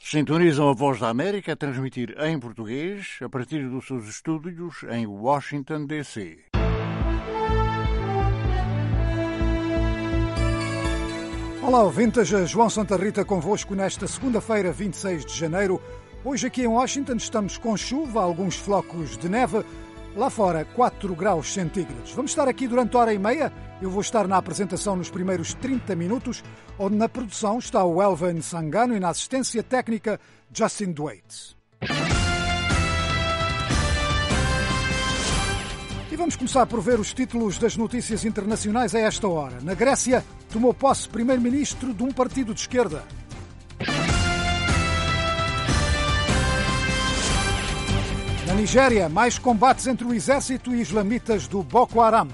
Sintonizam a Voz da América a transmitir em português a partir dos seus estúdios em Washington, D.C. Olá, ouvintes. João Santa Rita convosco nesta segunda-feira, 26 de janeiro. Hoje aqui em Washington estamos com chuva, alguns flocos de neve. Lá fora, 4 graus centígrados. Vamos estar aqui durante hora e meia. Eu vou estar na apresentação nos primeiros 30 minutos, onde na produção está o Elvin Sangano e na assistência técnica Justin Duates. E vamos começar por ver os títulos das notícias internacionais a esta hora. Na Grécia, tomou posse primeiro-ministro de um partido de esquerda. Na Nigéria, mais combates entre o exército e islamitas do Boko Haram.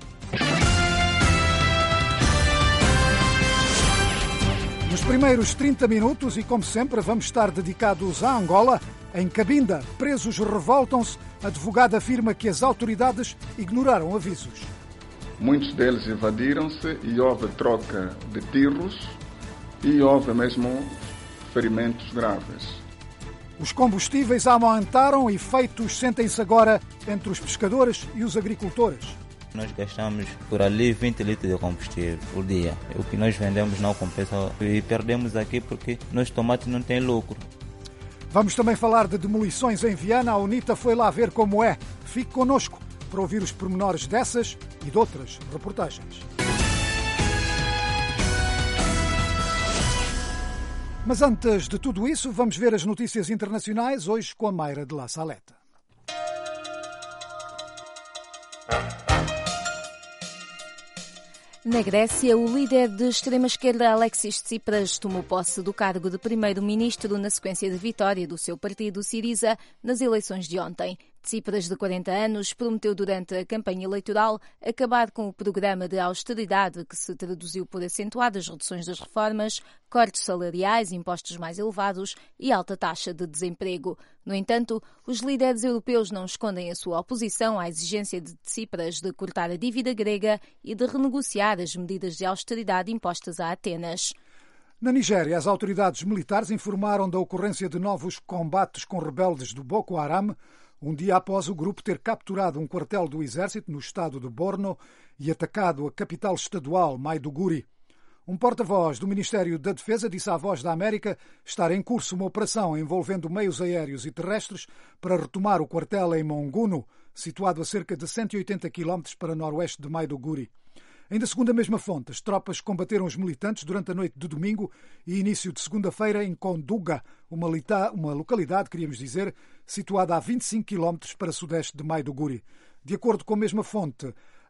Nos primeiros 30 minutos, e como sempre, vamos estar dedicados a Angola. Em Cabinda, presos revoltam-se. Advogado afirma que as autoridades ignoraram avisos. Muitos deles evadiram-se e houve troca de tiros e houve mesmo ferimentos graves. Os combustíveis aumentaram e feitos sentem-se agora entre os pescadores e os agricultores. Nós gastamos por ali 20 litros de combustível por dia. O que nós vendemos não compensa e perdemos aqui porque nos tomates não tem lucro. Vamos também falar de demolições em Viana. A UNITA foi lá ver como é. Fique connosco para ouvir os pormenores dessas e de outras reportagens. Mas antes de tudo isso, vamos ver as notícias internacionais, hoje com a Mayra de La Saleta. Na Grécia, o líder de extrema-esquerda Alexis Tsipras tomou posse do cargo de primeiro-ministro na sequência da vitória do seu partido Syriza nas eleições de ontem. Tsipras, de 40 anos, prometeu durante a campanha eleitoral acabar com o programa de austeridade que se traduziu por acentuadas reduções das reformas, cortes salariais, impostos mais elevados e alta taxa de desemprego. No entanto, os líderes europeus não escondem a sua oposição à exigência de Tsipras de cortar a dívida grega e de renegociar as medidas de austeridade impostas a Atenas. Na Nigéria, as autoridades militares informaram da ocorrência de novos combates com rebeldes do Boko Haram, um dia após o grupo ter capturado um quartel do exército no estado de Borno e atacado a capital estadual, Maiduguri. Um porta-voz do Ministério da Defesa disse à Voz da América estar em curso uma operação envolvendo meios aéreos e terrestres para retomar o quartel em Monguno, situado a cerca de 180 km para noroeste de Maiduguri. Ainda segundo a mesma fonte, as tropas combateram os militantes durante a noite de domingo e início de segunda-feira em Konduga, uma localidade, queríamos dizer, situada a 25 km para sudeste de Maiduguri. De acordo com a mesma fonte,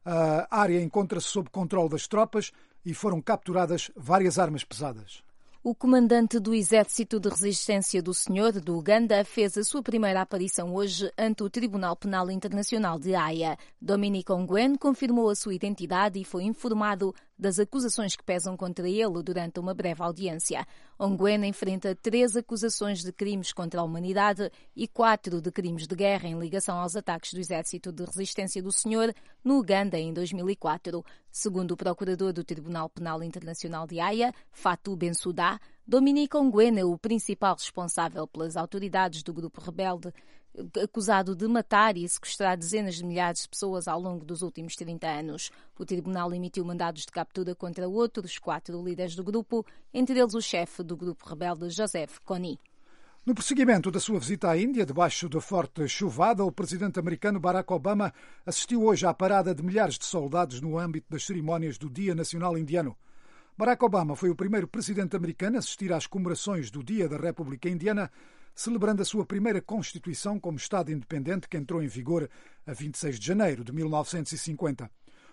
a área encontra-se sob controle das tropas e foram capturadas várias armas pesadas. O comandante do Exército de Resistência do Senhor, do Uganda, fez a sua primeira aparição hoje ante o Tribunal Penal Internacional de Haia. Dominic Ongwen confirmou a sua identidade e foi informado das acusações que pesam contra ele durante uma breve audiência. Ongwen enfrenta 3 acusações de crimes contra a humanidade e 4 de crimes de guerra em ligação aos ataques do Exército de Resistência do Senhor no Uganda em 2004. Segundo o procurador do Tribunal Penal Internacional de Haia, Fatou Bensouda, Dominic Ongwen é o principal responsável pelas autoridades do grupo rebelde, acusado de matar e sequestrar dezenas de milhares de pessoas ao longo dos últimos 30 anos. O tribunal emitiu mandados de captura contra outros 4 líderes do grupo, entre eles o chefe do grupo rebelde Joseph Kony. No prosseguimento da sua visita à Índia, debaixo da forte chuvada, o presidente americano Barack Obama assistiu hoje à parada de milhares de soldados no âmbito das cerimónias do Dia Nacional Indiano. Barack Obama foi o primeiro presidente americano a assistir às comemorações do Dia da República Indiana, celebrando a sua primeira Constituição como Estado independente que entrou em vigor a 26 de janeiro de 1950.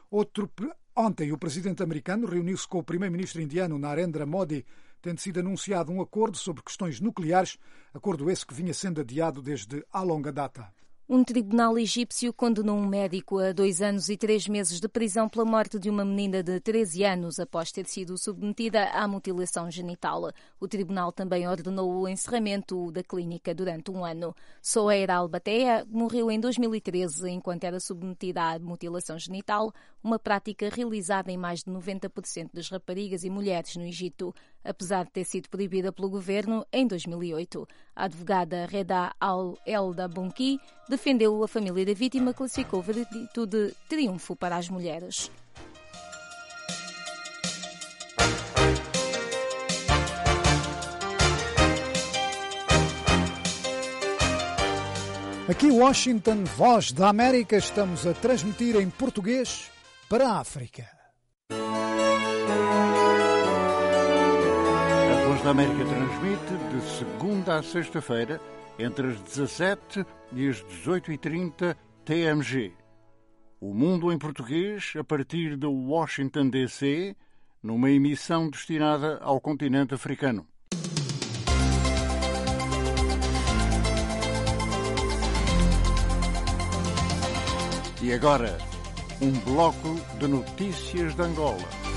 Ontem, o presidente americano reuniu-se com o primeiro-ministro indiano Narendra Modi, tendo sido anunciado um acordo sobre questões nucleares, acordo esse que vinha sendo adiado desde há longa data. Um tribunal egípcio condenou um médico a 2 anos e 3 meses de prisão pela morte de uma menina de 13 anos após ter sido submetida à mutilação genital. O tribunal também ordenou o encerramento da clínica durante 1 ano. Soheir Al-Batea morreu em 2013 enquanto era submetida à mutilação genital, uma prática realizada em mais de 90% das raparigas e mulheres no Egito. apesar de ter sido proibida pelo governo em 2008. A advogada Reda Al-Elda Bonki defendeu a família da vítima, classificou o veredito de triunfo para as mulheres. Aqui Washington, Voz da América, estamos a transmitir em português para a África. A Voz da América transmite de segunda a sexta-feira, entre as 17 e as 18h30 TMG. O Mundo em Português, a partir de Washington, D.C., numa emissão destinada ao continente africano. E agora, um bloco de notícias de Angola.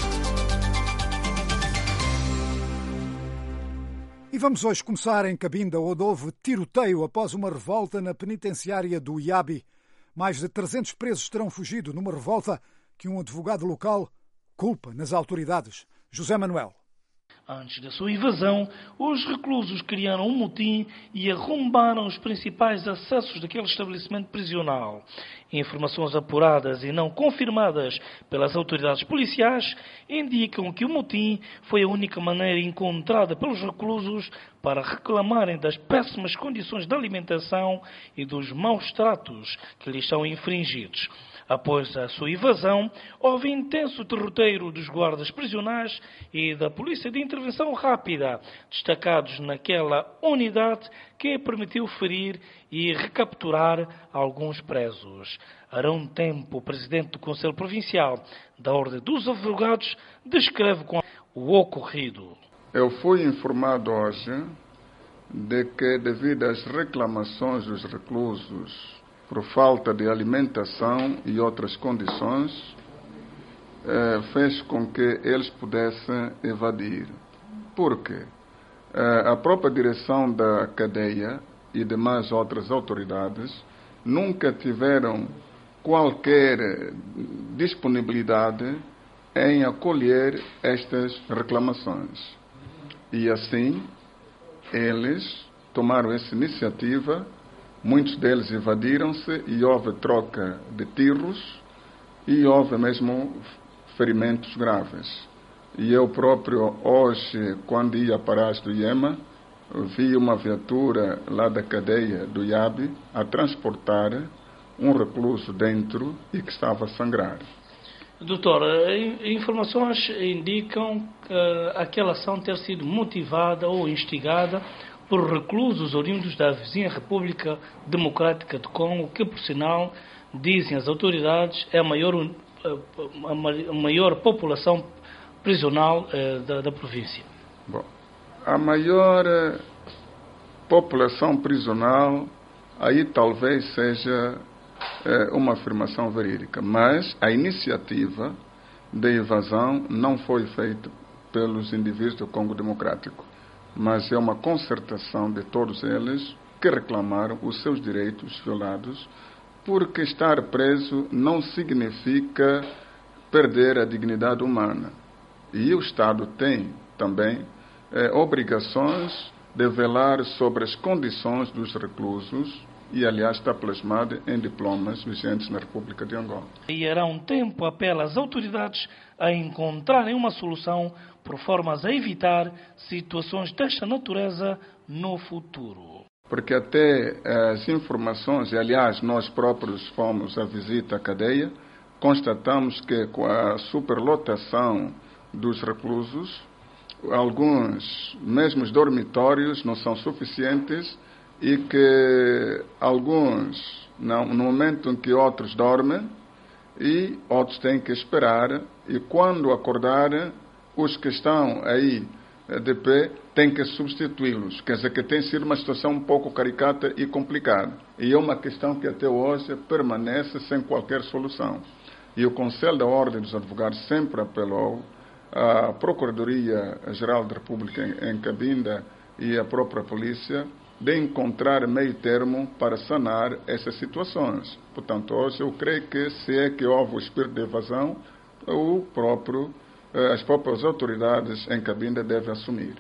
E vamos hoje começar em Cabinda, onde houve tiroteio após uma revolta na penitenciária do Iabi. Mais de 300 presos terão fugido numa revolta que um advogado local culpa nas autoridades. José Manuel. Antes da sua invasão, os reclusos criaram um motim e arrombaram os principais acessos daquele estabelecimento prisional. Informações apuradas e não confirmadas pelas autoridades policiais indicam que o motim foi a única maneira encontrada pelos reclusos para reclamarem das péssimas condições de alimentação e dos maus tratos que lhes são infringidos. Após a sua invasão, houve intenso derroteiro dos guardas prisionais e da Polícia de Intervenção Rápida, destacados naquela unidade que permitiu ferir e recapturar alguns presos. Arão Tempo, presidente do Conselho Provincial da Ordem dos Advogados, descreve com o ocorrido. Eu fui informado hoje de que, devido às reclamações dos reclusos por falta de alimentação e outras condições, fez com que eles pudessem evadir. Por quê? A própria direção da cadeia e demais outras autoridades nunca tiveram qualquer disponibilidade em acolher estas reclamações. E assim, eles tomaram essa iniciativa. Muitos deles evadiram-se e houve troca de tiros e houve mesmo ferimentos graves. E eu próprio, hoje, quando ia para as do Iema, vi uma viatura lá da cadeia do Iabi a transportar um recluso dentro e que estava a sangrar. Doutor, informações indicam aquela ação ter sido motivada ou instigada por reclusos oriundos da vizinha República Democrática do Congo, que, por sinal, dizem as autoridades, é a maior população prisional da província. Bom, a maior população prisional, aí talvez seja uma afirmação verídica, mas a iniciativa de evasão não foi feita pelos indivíduos do Congo Democrático, mas é uma concertação de todos eles que reclamaram os seus direitos violados, porque estar preso não significa perder a dignidade humana. E o Estado tem também obrigações de velar sobre as condições dos reclusos e, aliás, está plasmado em diplomas vigentes na República de Angola. E Arão Tempo apela às autoridades a encontrarem uma solução por formas a evitar situações desta natureza no futuro. Porque até as informações, e aliás nós próprios fomos à visita à cadeia, constatamos que com a superlotação dos reclusos, alguns, mesmo os dormitórios, não são suficientes e que alguns, no momento em que outros dormem, e outros têm que esperar, e quando acordarem, os que estão aí de pé têm que substituí-los. Quer dizer que tem sido uma situação um pouco caricata e complicada. E é uma questão que até hoje permanece sem qualquer solução. E o Conselho da Ordem dos Advogados sempre apelou à Procuradoria-Geral da República em Cabinda e à própria Polícia de encontrar meio termo para sanar essas situações. Portanto, hoje eu creio que se é que houve o espírito de evasão, o próprio as próprias autoridades em Cabinda devem assumir.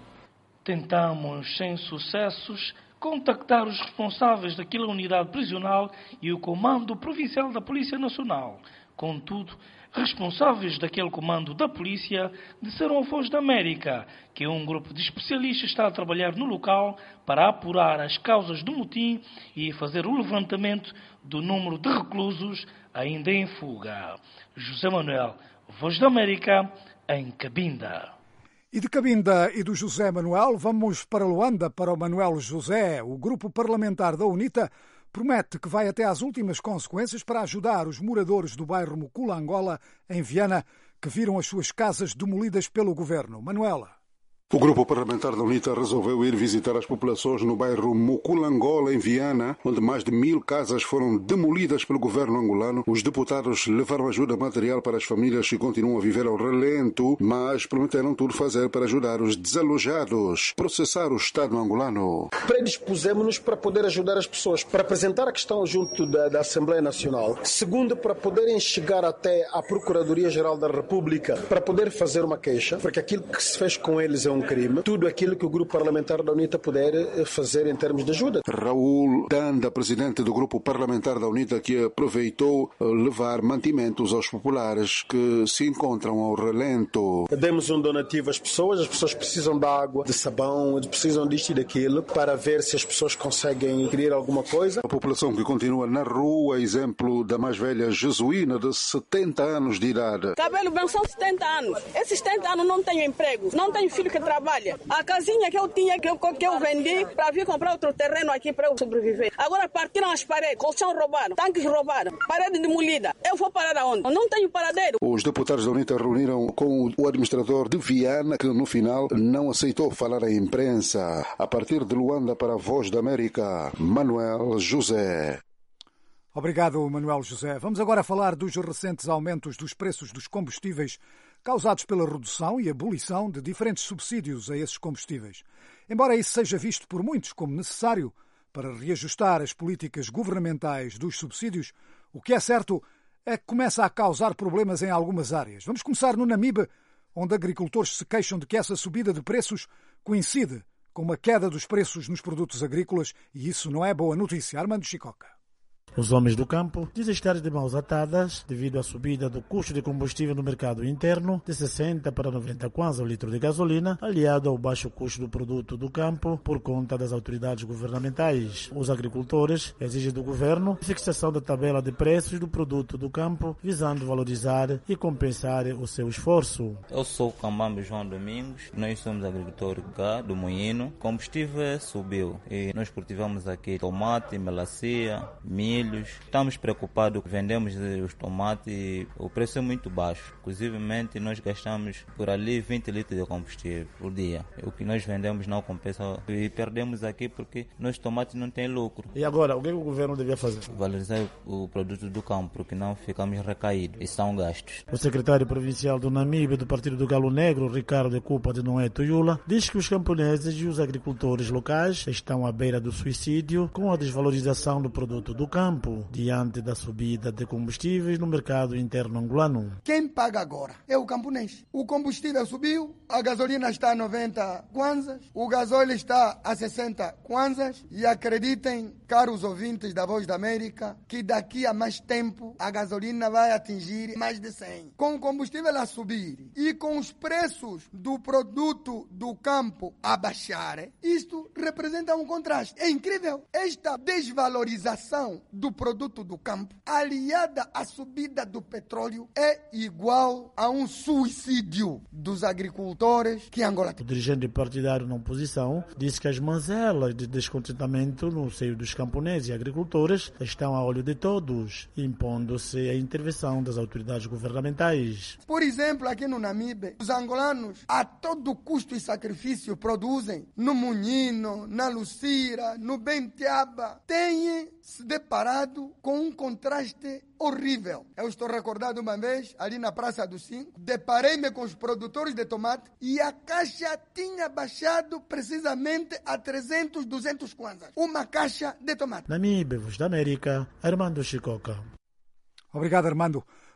Tentamos, sem sucessos, contactar os responsáveis daquela unidade prisional e o Comando Provincial da Polícia Nacional. Contudo, responsáveis daquele comando da polícia disseram ao Voz da América que um grupo de especialistas está a trabalhar no local para apurar as causas do motim e fazer o levantamento do número de reclusos ainda em fuga. José Manuel, Voz da América, em Cabinda. E de Cabinda e do José Manuel, vamos para Luanda, para o Manuel José. O grupo parlamentar da UNITA promete que vai até às últimas consequências para ajudar os moradores do bairro Muculangola, em Viana, que viram as suas casas demolidas pelo governo. Manuela. O grupo parlamentar da UNITA resolveu ir visitar as populações no bairro Muculangola, em Viana, onde mais de 1000 casas foram demolidas pelo governo angolano. Os deputados levaram ajuda material para as famílias que continuam a viver ao relento, mas prometeram tudo fazer para ajudar os desalojados, processar o Estado angolano. Predispusemos-nos para poder ajudar as pessoas, para apresentar a questão junto da Assembleia Nacional. Segundo, para poderem chegar até à Procuradoria-Geral da República, para poder fazer uma queixa, porque aquilo que se fez com eles é um crime. Tudo aquilo que o grupo parlamentar da UNITA puder fazer em termos de ajuda. Raul Danda, presidente do grupo parlamentar da UNITA, que aproveitou levar mantimentos aos populares que se encontram ao relento. Demos um donativo às pessoas precisam de água, de sabão, precisam disto e daquilo, para ver se as pessoas conseguem adquirir alguma coisa. A população que continua na rua, exemplo da mais velha Jesuína, de 70 anos de idade. Cabelo branco são 70 anos. Esses 70 anos não tenho emprego, não tenho filho que trabalha. A casinha que eu tinha, que eu vendi para vir comprar outro terreno aqui para eu sobreviver. Agora partiram as paredes, colchão roubado, tanques roubados, parede demolida. Eu vou parar aonde? Eu não tenho paradeiro. Os deputados da UNITA reuniram com o administrador de Viana, que no final não aceitou falar à imprensa. A partir de Luanda, para a Voz da América, Manuel José. Obrigado, Manuel José. Vamos agora falar dos recentes aumentos dos preços dos combustíveis causados pela redução e abolição de diferentes subsídios a esses combustíveis. Embora isso seja visto por muitos como necessário para reajustar as políticas governamentais dos subsídios, o que é certo é que começa a causar problemas em algumas áreas. Vamos começar no Namibe, onde agricultores se queixam de que essa subida de preços coincide com uma queda dos preços nos produtos agrícolas e isso não é boa notícia. Armando Chicoca. Os homens do campo dizem estar de mãos atadas devido à subida do custo de combustível no mercado interno de 60 para 90 kwanza o litro de gasolina, aliado ao baixo custo do produto do campo por conta das autoridades governamentais. Os agricultores exigem do governo a fixação da tabela de preços do produto do campo, visando valorizar e compensar o seu esforço. Eu sou o Cambambe João Domingos, nós somos agricultores cá do Moinho. O combustível subiu e nós cultivamos aqui tomate, melancia, milho. Estamos preocupados, vendemos os tomates e o preço é muito baixo. Inclusive, nós gastamos por ali 20 litros de combustível por dia. O que nós vendemos não compensa e perdemos aqui porque nos tomates não tem lucro. E agora, o que o governo devia fazer? Valorizar o produto do campo, porque não ficamos recaídos e são gastos. O secretário provincial do Namibe, do Partido do Galo Negro, Ricardo de Cupa de Noé Tuyula, diz que os camponeses e os agricultores locais estão à beira do suicídio com a desvalorização do produto do campo, diante da subida de combustíveis no mercado interno angolano. Quem paga agora é o camponês. O combustível subiu, a gasolina está a 90 kwanzas, o gasóleo está a 60 kwanzas e acreditem, caros ouvintes da Voz da América, que daqui a mais tempo a gasolina vai atingir mais de 100. Com o combustível a subir e com os preços do produto do campo a baixar, isto representa um contraste. É incrível. Esta desvalorização do produto do campo, aliada à subida do petróleo, é igual a um suicídio dos agricultores que Angola tem. O dirigente partidário na oposição disse que as mazelas de descontentamento no seio dos camponeses e agricultores estão a olho de todos, impondo-se a intervenção das autoridades governamentais. Por exemplo, aqui no Namibe, os angolanos, a todo custo e sacrifício, produzem no Munhino, na Lucira, no Bentiaba, têm se deparado com um contraste horrível. Eu estou recordado uma vez, ali na Praça do 5, deparei-me com os produtores de tomate e a caixa tinha baixado precisamente a 300, 200 kwanzas. Uma caixa de tomate. Namibe, Voz da América, Armando Chicoca. Obrigado, Armando.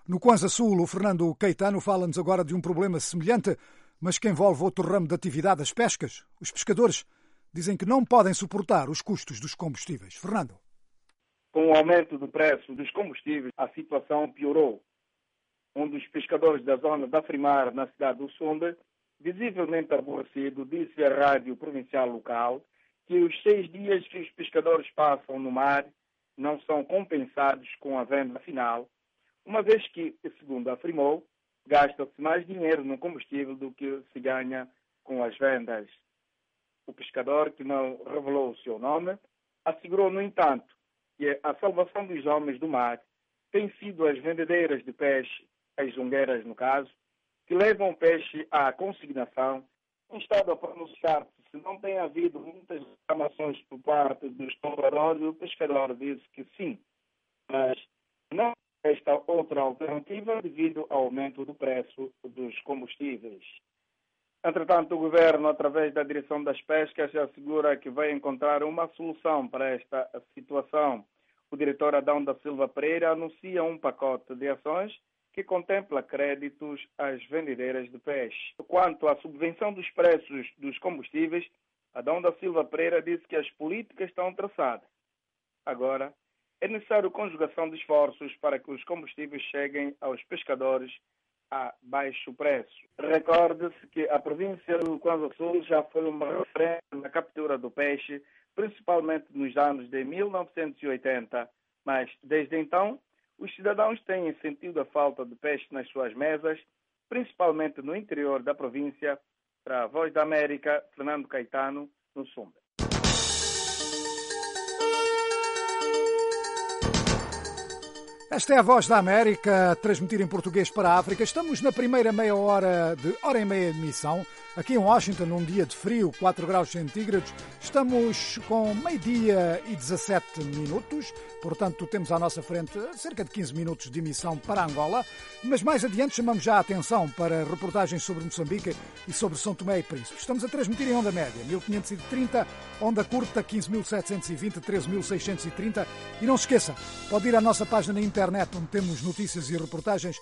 No Kwanza Sul, o Fernando Caetano fala-nos agora de um problema semelhante, mas que envolve outro ramo de atividade, as pescas. Os pescadores dizem que não podem suportar os custos dos combustíveis. Fernando. Com o aumento do preço dos combustíveis, a situação piorou. Um dos pescadores da zona da Frimar, na cidade do Sumbe, visivelmente aborrecido, disse à rádio provincial local que os 6 dias que os pescadores passam no mar não são compensados com a venda final, uma vez que, segundo afirmou, gasta-se mais dinheiro no combustível do que se ganha com as vendas. O pescador, que não revelou o seu nome, assegurou, no entanto, que a salvação dos homens do mar tem sido as vendedeiras de peixe, as zongueiras no caso, que levam peixe à consignação. Tem estado a pronunciar-se se não tem havido muitas reclamações por parte dos compradores. O pescador disse que sim, mas não esta outra alternativa devido ao aumento do preço dos combustíveis. Entretanto, o Governo, através da Direção das Pescas, assegura que vai encontrar uma solução para esta situação. O diretor Adão da Silva Pereira anuncia um pacote de ações que contempla créditos às vendedeiras de peixe. Quanto à subvenção dos preços dos combustíveis, Adão da Silva Pereira disse que as políticas estão traçadas. Agora, é necessário conjugação de esforços para que os combustíveis cheguem aos pescadores a baixo preço. Recorde-se que a província do Kwanza Sul já foi uma referência na captura do peixe, principalmente nos anos de 1980, mas desde então os cidadãos têm sentido a falta de peixe nas suas mesas, principalmente no interior da província. Para a Voz da América, Fernando Caetano, no Sumbe. Esta é a Voz da América, a transmitir em português para a África. Estamos na primeira meia hora de hora e meia de emissão. Aqui em Washington, num dia de frio, 4 graus centígrados, estamos com 12h e 17 minutos. Portanto, temos à nossa frente cerca de 15 minutos de emissão para Angola. Mas mais adiante chamamos já a atenção para reportagens sobre Moçambique e sobre São Tomé e Príncipe. Estamos a transmitir em onda média, 1530, onda curta, 15.720, 13.630. E não se esqueça, pode ir à nossa página na internet, onde temos notícias e reportagens,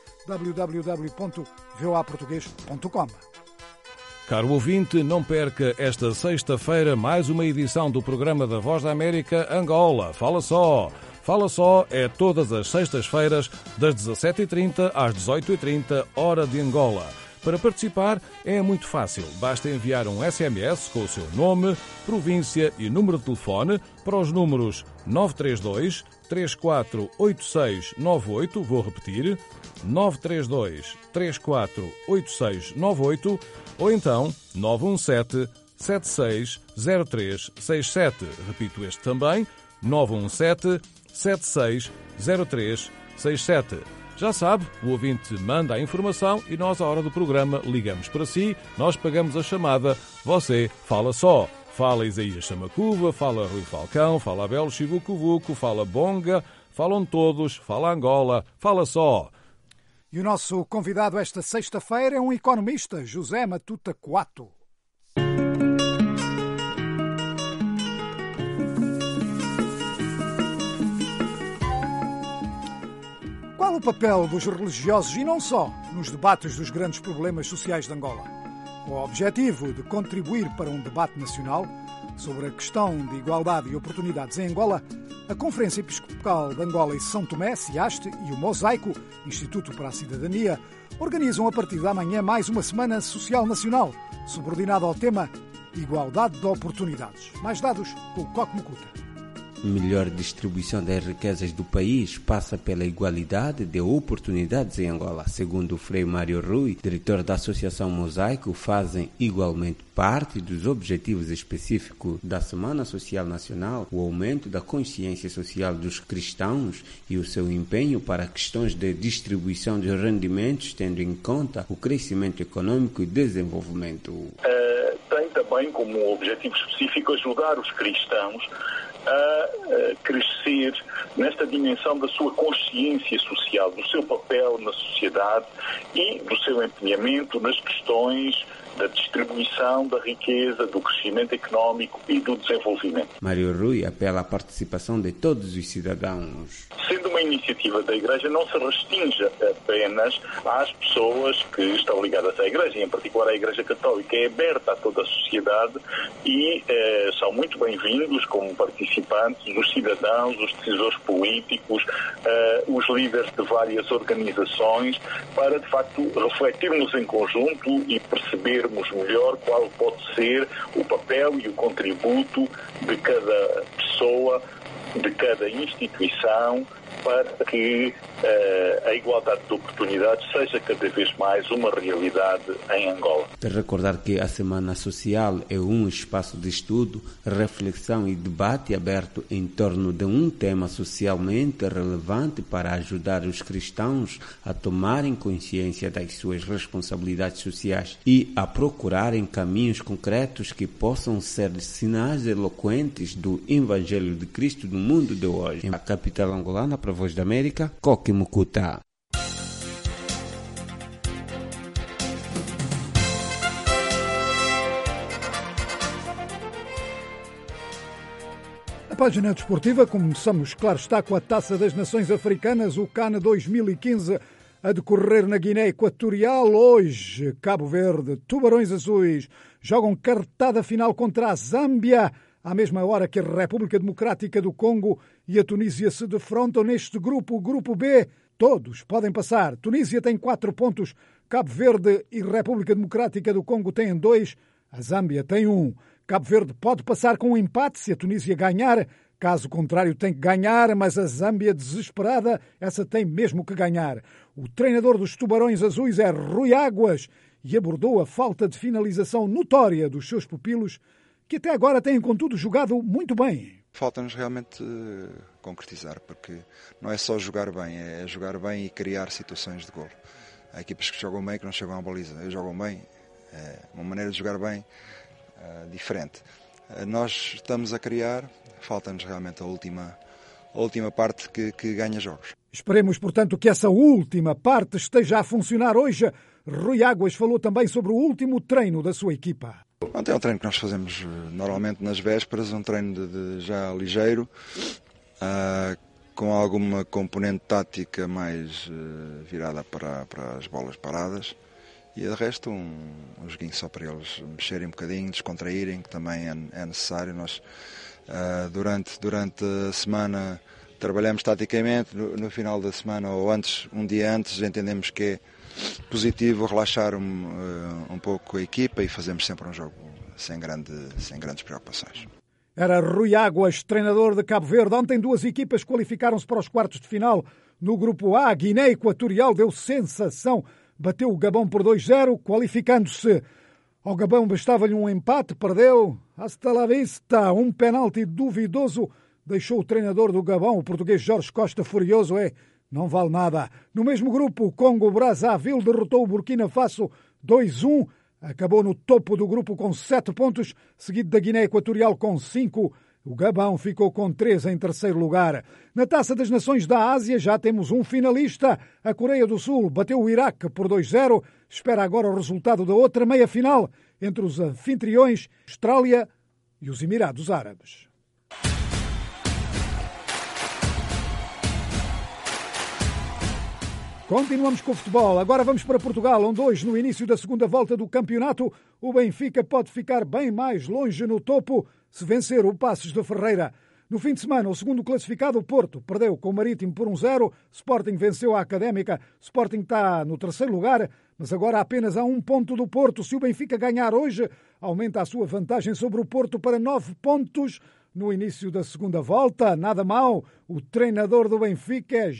www.voaportugues.com. Caro ouvinte, não perca esta sexta-feira mais uma edição do programa da Voz da América Angola. Fala só! Fala só é todas as sextas-feiras, das 17h30 às 18h30, hora de Angola. Para participar é muito fácil. Basta enviar um SMS com o seu nome, província e número de telefone para os números 932 348698, vou repetir, 932 348698, ou então 917 760367. Repito este também, 917 760367. Já sabe, o ouvinte manda a informação e nós, à hora do programa, ligamos para si, nós pagamos a chamada, você fala só. Fala Isaías Chamacuva, fala Rui Falcão, fala Abel Chivucuvuco, fala Bonga, falam todos, fala Angola, fala só. E o nosso convidado esta sexta-feira é um economista, José Matuta Coato. Qual o papel dos religiosos, e não só, nos debates dos grandes problemas sociais de Angola? Com o objetivo de contribuir para um debate nacional sobre a questão de igualdade e oportunidades em Angola, a Conferência Episcopal de Angola e São Tomé, CIASTE, e o Mosaico, Instituto para a Cidadania, organizam a partir de amanhã mais uma Semana Social Nacional, subordinada ao tema Igualdade de Oportunidades. Mais dados com o Coque Mucuta. Melhor distribuição das riquezas do país passa pela igualdade de oportunidades em Angola. Segundo o Frei Mário Rui, diretor da Associação Mosaico, fazem igualmente parte dos objetivos específicos da Semana Social Nacional o aumento da consciência social dos cristãos e o seu empenho para questões de distribuição de rendimentos, tendo em conta o crescimento econômico e desenvolvimento. Tem também como objetivo específico ajudar os cristãos a crescer nesta dimensão da sua consciência social, do seu papel na sociedade e do seu empenhamento nas questões da distribuição da riqueza, do crescimento económico e do desenvolvimento. Mário Rui apela à participação de todos os cidadãos. Sendo uma iniciativa da Igreja, não se restringe apenas às pessoas que estão ligadas à Igreja, em particular à Igreja Católica. É aberta a toda a sociedade e são muito bem-vindos como participantes os cidadãos, os decisores políticos, os líderes de várias organizações, para, de facto, refletirmos em conjunto e percebermos melhor qual pode ser o papel e o contributo de cada pessoa, de cada instituição, para que a igualdade de oportunidades seja cada vez mais uma realidade em Angola. De recordar que a Semana Social é um espaço de estudo, reflexão e debate aberto em torno de um tema socialmente relevante para ajudar os cristãos a tomarem consciência das suas responsabilidades sociais e a procurarem caminhos concretos que possam ser sinais eloquentes do Evangelho de Cristo no mundo de hoje. A capital angolana, para a Voz da América, Coque Mucuta. Na página desportiva, começamos, claro está, com a Taça das Nações Africanas, o CAN 2015, a decorrer na Guiné Equatorial. Hoje, Cabo Verde, Tubarões Azuis jogam cartada final contra a Zâmbia, à mesma hora que a República Democrática do Congo e a Tunísia se defrontam neste grupo, o Grupo B. Todos podem passar. Tunísia tem 4 pontos, Cabo Verde e República Democrática do Congo têm 2, a Zâmbia tem 1. Cabo Verde pode passar com um empate se a Tunísia ganhar, caso contrário tem que ganhar, mas a Zâmbia desesperada, essa tem mesmo que ganhar. O treinador dos Tubarões Azuis é Rui Águas e abordou a falta de finalização notória dos seus pupilos, que até agora têm, contudo, jogado muito bem. Falta-nos realmente concretizar, porque não é só jogar bem, é jogar bem e criar situações de golo. Há equipas que jogam bem que não chegam à baliza. Eu jogo bem, é uma maneira de jogar bem diferente. Nós estamos a criar, falta-nos realmente a última parte que ganha jogos. Esperemos, portanto, que essa última parte esteja a funcionar hoje. Rui Águas falou também sobre o último treino da sua equipa. Ontem é um treino que nós fazemos normalmente nas vésperas, um treino de já ligeiro, com alguma componente tática mais virada para as bolas paradas, e de resto um joguinho só para eles mexerem um bocadinho, descontraírem, que também é necessário. Nós durante a semana trabalhamos taticamente, no final da semana ou antes, um dia antes, entendemos que é positivo relaxar um pouco a equipa e fazemos sempre um jogo sem grandes preocupações. Era Rui Águas, treinador de Cabo Verde. Ontem 2 equipas qualificaram-se para os quartos de final. No grupo A, Guiné Equatorial deu sensação, bateu o Gabão por 2-0, qualificando-se. Ao Gabão bastava-lhe um empate, perdeu. Hasta la vista, um penalti duvidoso deixou o treinador do Gabão, o português Jorge Costa, furioso. Não vale nada. No mesmo grupo, o Congo-Brazzaville derrotou o Burkina Faso 2-1. Acabou no topo do grupo com 7 pontos, seguido da Guiné Equatorial com 5. O Gabão ficou com 3 em terceiro lugar. Na Taça das Nações da Ásia já temos um finalista. A Coreia do Sul bateu o Iraque por 2-0. Espera agora o resultado da outra meia-final entre os anfitriões, Austrália e os Emirados Árabes. Continuamos com o futebol. Agora vamos para Portugal, onde hoje, no início da segunda volta do campeonato, o Benfica pode ficar bem mais longe no topo se vencer o Paços de Ferreira. No fim de semana, o segundo classificado, o Porto, perdeu com o Marítimo por 1-0. Sporting venceu a Académica. Sporting está no terceiro lugar, mas agora apenas a 1 ponto do Porto. Se o Benfica ganhar hoje, aumenta a sua vantagem sobre o Porto para 9 pontos. No início da segunda volta, nada mal, o treinador do Benfica é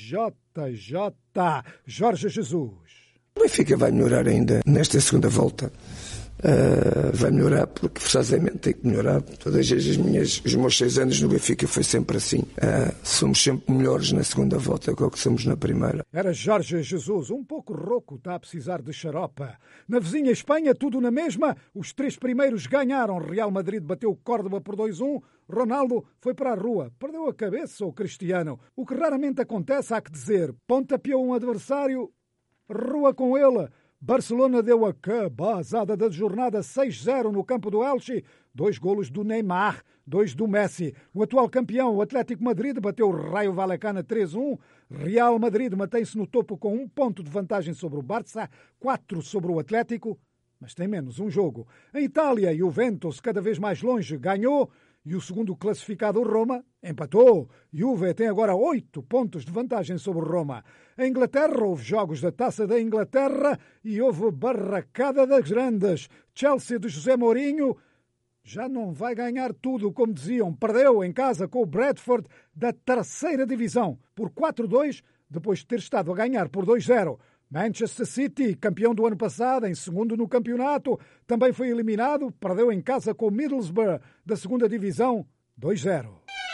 Jorge Jesus. O Benfica vai melhorar ainda nesta segunda volta. Vai melhorar porque forçosamente tem que melhorar. Todas os meus 6 anos no Benfica foi sempre assim. Somos sempre melhores na segunda volta do que somos na primeira. Era Jorge Jesus, um pouco rouco, está a precisar de xaropa. Na vizinha Espanha, tudo na mesma. Os 3 primeiros ganharam. Real Madrid bateu o Córdoba por 2-1. Ronaldo foi para a rua. Perdeu a cabeça o Cristiano. O que raramente acontece, há que dizer. Pontapeou um adversário, rua com ele. Barcelona deu a cabazada da jornada 6-0 no campo do Elche. 2 golos do Neymar, 2 do Messi. O atual campeão, o Atlético Madrid, bateu o Rayo Vallecano 3-1. Real Madrid mantém-se no topo com 1 ponto de vantagem sobre o Barça, 4 sobre o Atlético, mas tem menos um jogo. Em Itália, Juventus, cada vez mais longe, ganhou. E o segundo classificado, Roma, empatou. Juve tem agora 8 pontos de vantagem sobre Roma. Em Inglaterra, houve jogos da Taça da Inglaterra e houve barracada das grandes. Chelsea de José Mourinho já não vai ganhar tudo, como diziam. Perdeu em casa com o Bradford da 3ª divisão por 4-2, depois de ter estado a ganhar por 2-0. Manchester City, campeão do ano passado, em segundo no campeonato, também foi eliminado, perdeu em casa com o Middlesbrough da 2ª divisão, 2-0.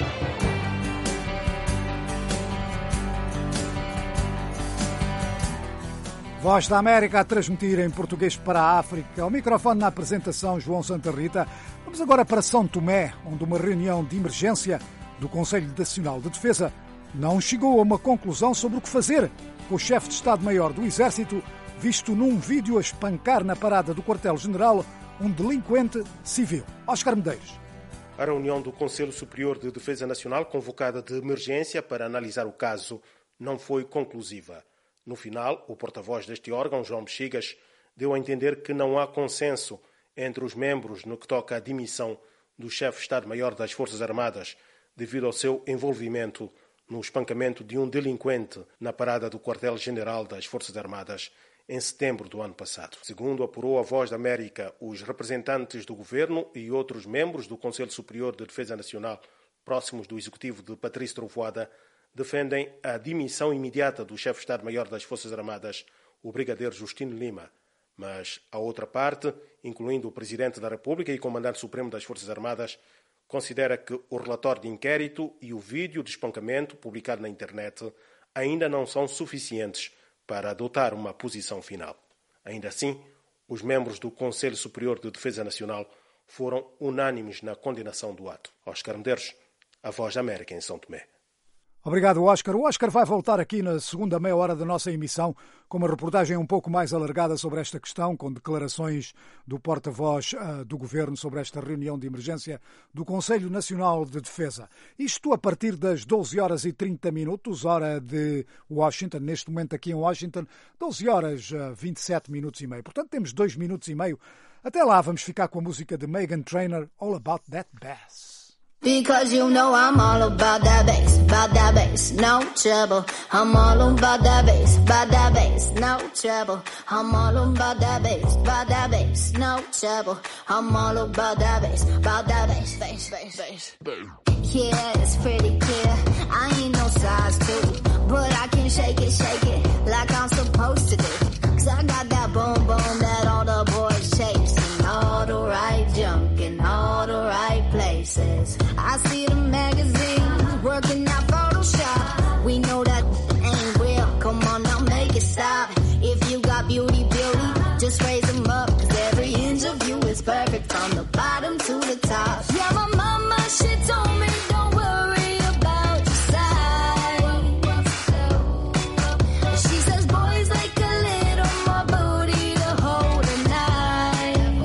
Voz da América a transmitir em português para a África. Ao microfone na apresentação, João Santa Rita. Vamos agora para São Tomé, onde uma reunião de emergência do Conselho Nacional de Defesa não chegou a uma conclusão sobre o que fazer com o chefe de Estado-Maior do Exército, visto num vídeo a espancar na parada do quartel-general um delinquente civil. Oscar Medeiros. A reunião do Conselho Superior de Defesa Nacional, convocada de emergência para analisar o caso, não foi conclusiva. No final, o porta-voz deste órgão, João Bexigas, deu a entender que não há consenso entre os membros no que toca à dimissão do chefe de Estado-Maior das Forças Armadas devido ao seu envolvimento no espancamento de um delinquente na parada do quartel-general das Forças Armadas em setembro do ano passado. Segundo apurou a Voz da América, os representantes do governo e outros membros do Conselho Superior de Defesa Nacional próximos do executivo de Patrício Trovoada defendem a dimissão imediata do chefe de Estado-Maior das Forças Armadas, o brigadeiro Justino Lima. Mas a outra parte, incluindo o Presidente da República e Comandante Supremo das Forças Armadas, considera que o relatório de inquérito e o vídeo de espancamento publicado na internet ainda não são suficientes para adotar uma posição final. Ainda assim, os membros do Conselho Superior de Defesa Nacional foram unânimes na condenação do ato. Oscar Medeiros, a Voz da América em São Tomé. Obrigado, Oscar. O Oscar vai voltar aqui na segunda meia hora da nossa emissão com uma reportagem um pouco mais alargada sobre esta questão, com declarações do porta-voz do Governo sobre esta reunião de emergência do Conselho Nacional de Defesa. Isto a partir das 12 horas e 30 minutos, hora de Washington, neste momento aqui em Washington, 12 horas 27 minutos e meio. Portanto, temos 2 minutos e meio. Até lá vamos ficar com a música de Meghan Trainor, All About That Bass. Because you know I'm all about that bass, no trouble. I'm all about that bass, no trouble. I'm all about that bass, no trouble. I'm all about that bass. Yeah, it's pretty clear. I ain't no size 2, but I can shake it like I'm supposed to do. 'Cause I got that boom boom that all the boys chase, and all the right junk in all the right places. I see the magazines working out Photoshop. We know that ain't real. Come on now, make it stop. If you got beauty, just raise them up. 'Cause every inch of you is perfect from the bottom to the top. Yeah, my mama, she told me don't worry about your size. She says boys like a little more booty to hold a knife.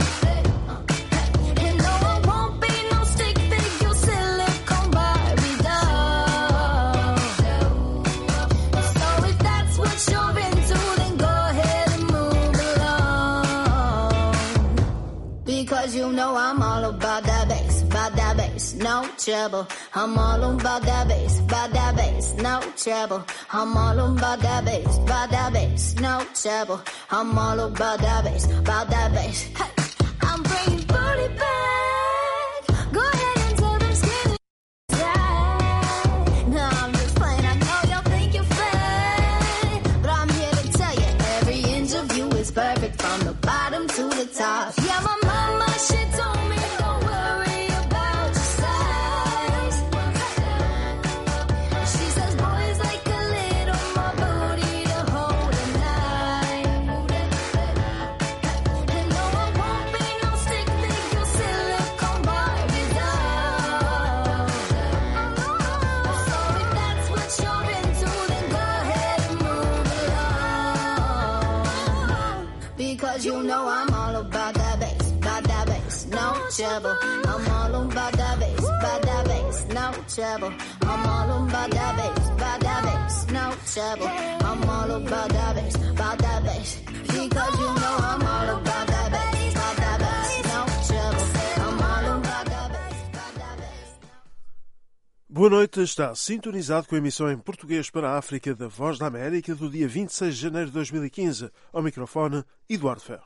And no, I won't be no stick figure silicone Barbie doll. So if that's what you're into, then go ahead and move along. Because you know I'm all about that bass, no trouble. I'm all about that bass, no trouble. I'm all about that bass, no trouble. I'm all about that bass, Hey, I'm bringing booty back. Go ahead and tell them skinny right. No, I'm just playing. I know y'all think you're fake, but I'm here to tell you every inch of you is perfect from the bottom to the top. Yeah, my mama, she told me don't worry about your size. She says boys like a little more booty to hold a knife. And no, I won't be no stick trouble. I'm all about that bass, no trouble. I'm all about that bass, no trouble. I'm all about that bass, because you know I'm all about that bass, no trouble. I'm all about that bass. Boa noite, está sintonizado com a emissão em português para a África da Voz da América do dia 26 de janeiro de 2015. Ao microfone, Eduardo Ferro.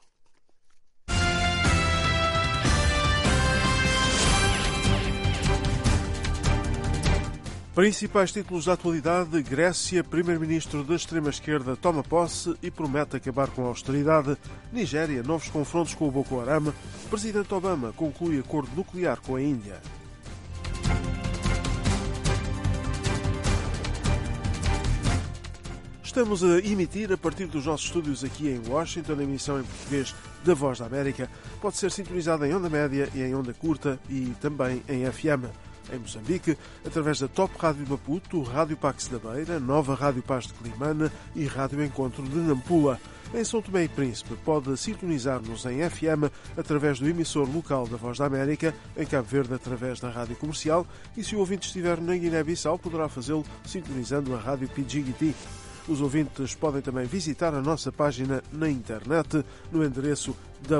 Principais títulos da atualidade: Grécia, primeiro-ministro da extrema-esquerda toma posse e promete acabar com a austeridade. Nigéria, novos confrontos com o Boko Haram. Presidente Obama conclui acordo nuclear com a Índia. Estamos a emitir a partir dos nossos estúdios aqui em Washington, a emissão em português da Voz da América. Pode ser sintonizada em onda média e em onda curta e também em FM. Em Moçambique, através da Top Rádio Maputo, Rádio Pax da Beira, Nova Rádio Paz de Climane e Rádio Encontro de Nampula. Em São Tomé e Príncipe, pode sintonizar-nos em FM através do emissor local da Voz da América, em Cabo Verde através da Rádio Comercial, e se o ouvinte estiver na Guiné-Bissau, poderá fazê-lo sintonizando a Rádio Pidjigiti. Os ouvintes podem também visitar a nossa página na internet no endereço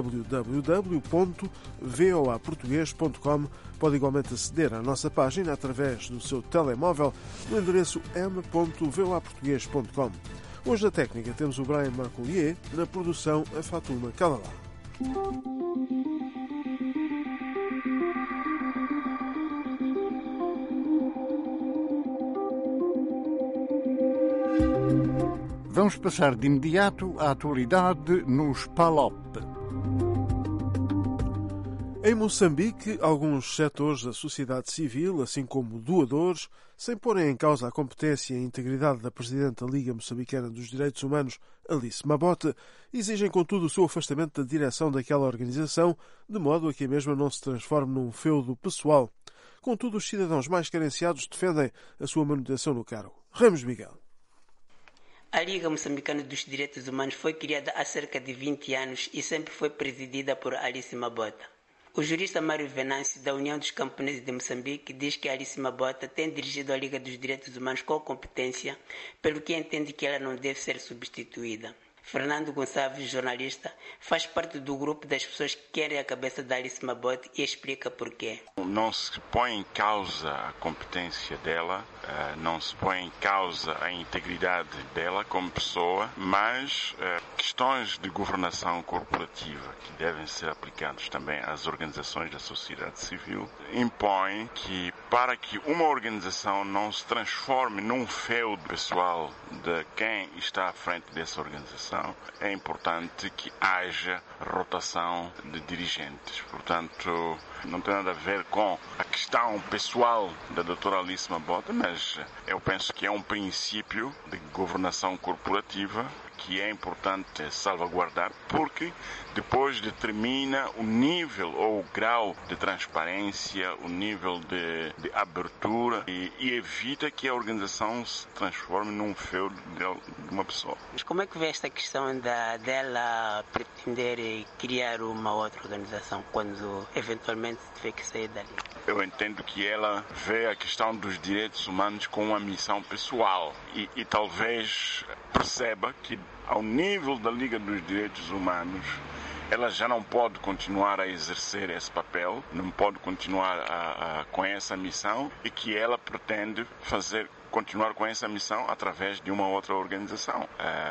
www.voaportugues.com. Pode igualmente aceder à nossa página através do seu telemóvel no endereço m.voaportugues.com. Hoje na técnica temos o Brian Marcolier, na produção a Fatuma Calalá. Vamos passar de imediato à atualidade nos PALOP. Em Moçambique, alguns setores da sociedade civil, assim como doadores, sem porem em causa a competência e a integridade da Presidente da Liga Moçambicana dos Direitos Humanos, Alice Mabote, exigem, contudo, o seu afastamento da direção daquela organização, de modo a que a mesma não se transforme num feudo pessoal. Contudo, os cidadãos mais carenciados defendem a sua manutenção no cargo. Ramos Miguel. A Liga Moçambicana dos Direitos Humanos foi criada há cerca de 20 anos e sempre foi presidida por Alice Mabote. O jurista Mário Venâncio, da União dos Camponeses de Moçambique, diz que Alice Mabote tem dirigido a Liga dos Direitos Humanos com competência, pelo que entende que ela não deve ser substituída. Fernando Gonçalves, jornalista, faz parte do grupo das pessoas que querem a cabeça da Alice Mabote e explica porquê. Não se põe em causa a competência dela, não se põe em causa a integridade dela como pessoa, mas questões de governação corporativa que devem ser aplicadas também às organizações da sociedade civil impõem que, para que uma organização não se transforme num feudo pessoal de quem está à frente dessa organização, é importante que haja rotação de dirigentes. Portanto, não tem nada a ver com a questão pessoal da doutora Alice Mabote, mas eu penso que é um princípio de governação corporativa que é importante salvaguardar, porque depois determina o nível ou o grau de transparência, o nível de abertura e evita que a organização se transforme num feudo de uma pessoa. Mas como é que vê esta questão dela pretender criar uma outra organização quando eventualmente tiver que sair dali? Eu entendo que ela vê a questão dos direitos humanos com uma missão pessoal e talvez perceba que ao nível da Liga dos Direitos Humanos ela já não pode continuar a exercer esse papel, não pode continuar com essa missão e que ela pretende continuar com essa missão através de uma outra organização.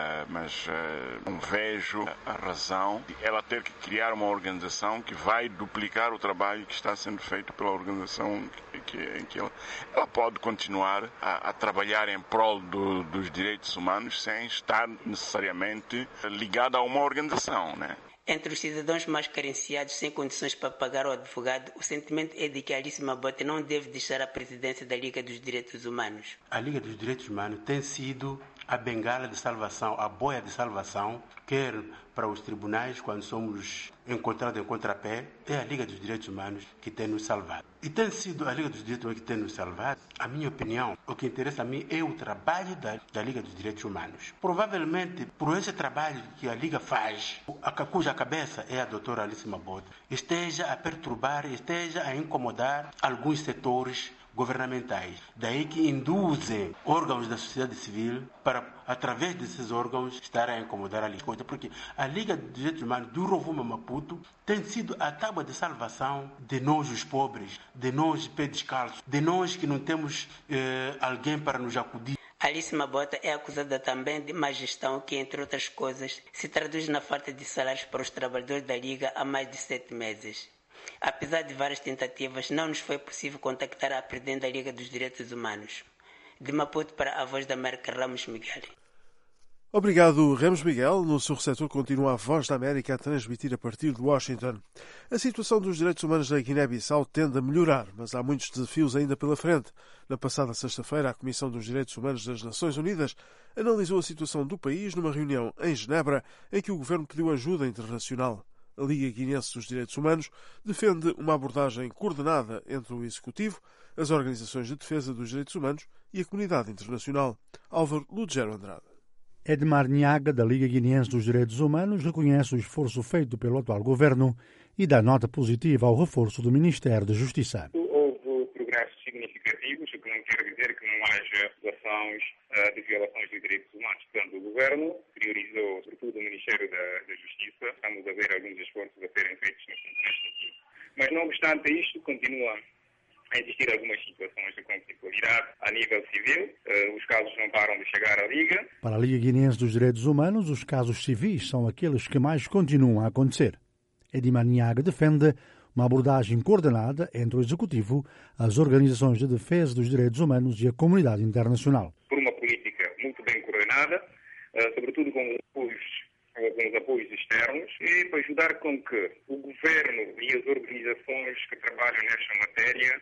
Mas não vejo a razão de ela ter que criar uma organização que vai duplicar o trabalho que está sendo feito pela organização que ela pode continuar a trabalhar em prol dos direitos humanos sem estar necessariamente ligada a uma organização, né? Entre os cidadãos mais carenciados, sem condições para pagar o advogado, o sentimento é de que Alice Mabote não deve deixar a presidência da Liga dos Direitos Humanos. A Liga dos Direitos Humanos tem sido a bengala de salvação, a boia de salvação, quer para os tribunais, quando somos encontrados em contrapé, é a Liga dos Direitos Humanos que tem nos salvado. E tem sido a Liga dos Direitos Humanos que tem nos salvado. A minha opinião, o que interessa a mim é o trabalho da Liga dos Direitos Humanos. Provavelmente, por esse trabalho que a Liga faz, cuja cabeça é a doutora Alice Mabota, esteja a perturbar, esteja a incomodar alguns setores governamentais. Daí que induzem órgãos da sociedade civil para, através desses órgãos, estar a incomodar a Lisboa. Porque a Liga dos Direitos Humanos do Rovuma Maputo tem sido a tábua de salvação de nós, os pobres, de nós, pé descalço, de nós que não temos alguém para nos acudir. Alice Mabota é acusada também de má gestão que, entre outras coisas, se traduz na falta de salários para os trabalhadores da Liga há mais de 7 meses. Apesar de várias tentativas, não nos foi possível contactar a presidente da Liga dos Direitos Humanos. De Maputo para a Voz da América, Ramos Miguel. Obrigado, Ramos Miguel. No seu receptor continua a Voz da América a transmitir a partir de Washington. A situação dos direitos humanos na Guiné-Bissau tende a melhorar, mas há muitos desafios ainda pela frente. Na passada sexta-feira, a Comissão dos Direitos Humanos das Nações Unidas analisou a situação do país numa reunião em Genebra em que o governo pediu ajuda internacional. A Liga Guinense dos Direitos Humanos defende uma abordagem coordenada entre o Executivo, as organizações de defesa dos direitos humanos e a comunidade internacional. Álvaro Lugero Andrade. Edmar Nhaga, da Liga Guinense dos Direitos Humanos, reconhece o esforço feito pelo atual governo e dá nota positiva ao reforço do Ministério da Justiça. Houve progressos significativos, o que não quer dizer que não haja situações de violações de direitos humanos. Portanto, o governo priorizou, sobretudo, o Ministério da Justiça. Estamos a ver alguns esforços a serem feitos nesse sentido. Mas, não obstante isto, continua a existir algumas situações de conflitualidade a nível civil. Os casos não param de chegar à Liga. Para a Liga Guinense dos Direitos Humanos, os casos civis são aqueles que mais continuam a acontecer. Edmar Nhaga defende uma abordagem coordenada entre o Executivo, as organizações de defesa dos direitos humanos e a comunidade internacional. Por uma política muito bem coordenada, sobretudo com os apoios externos, e para ajudar com que o governo e as organizações que trabalham nesta matéria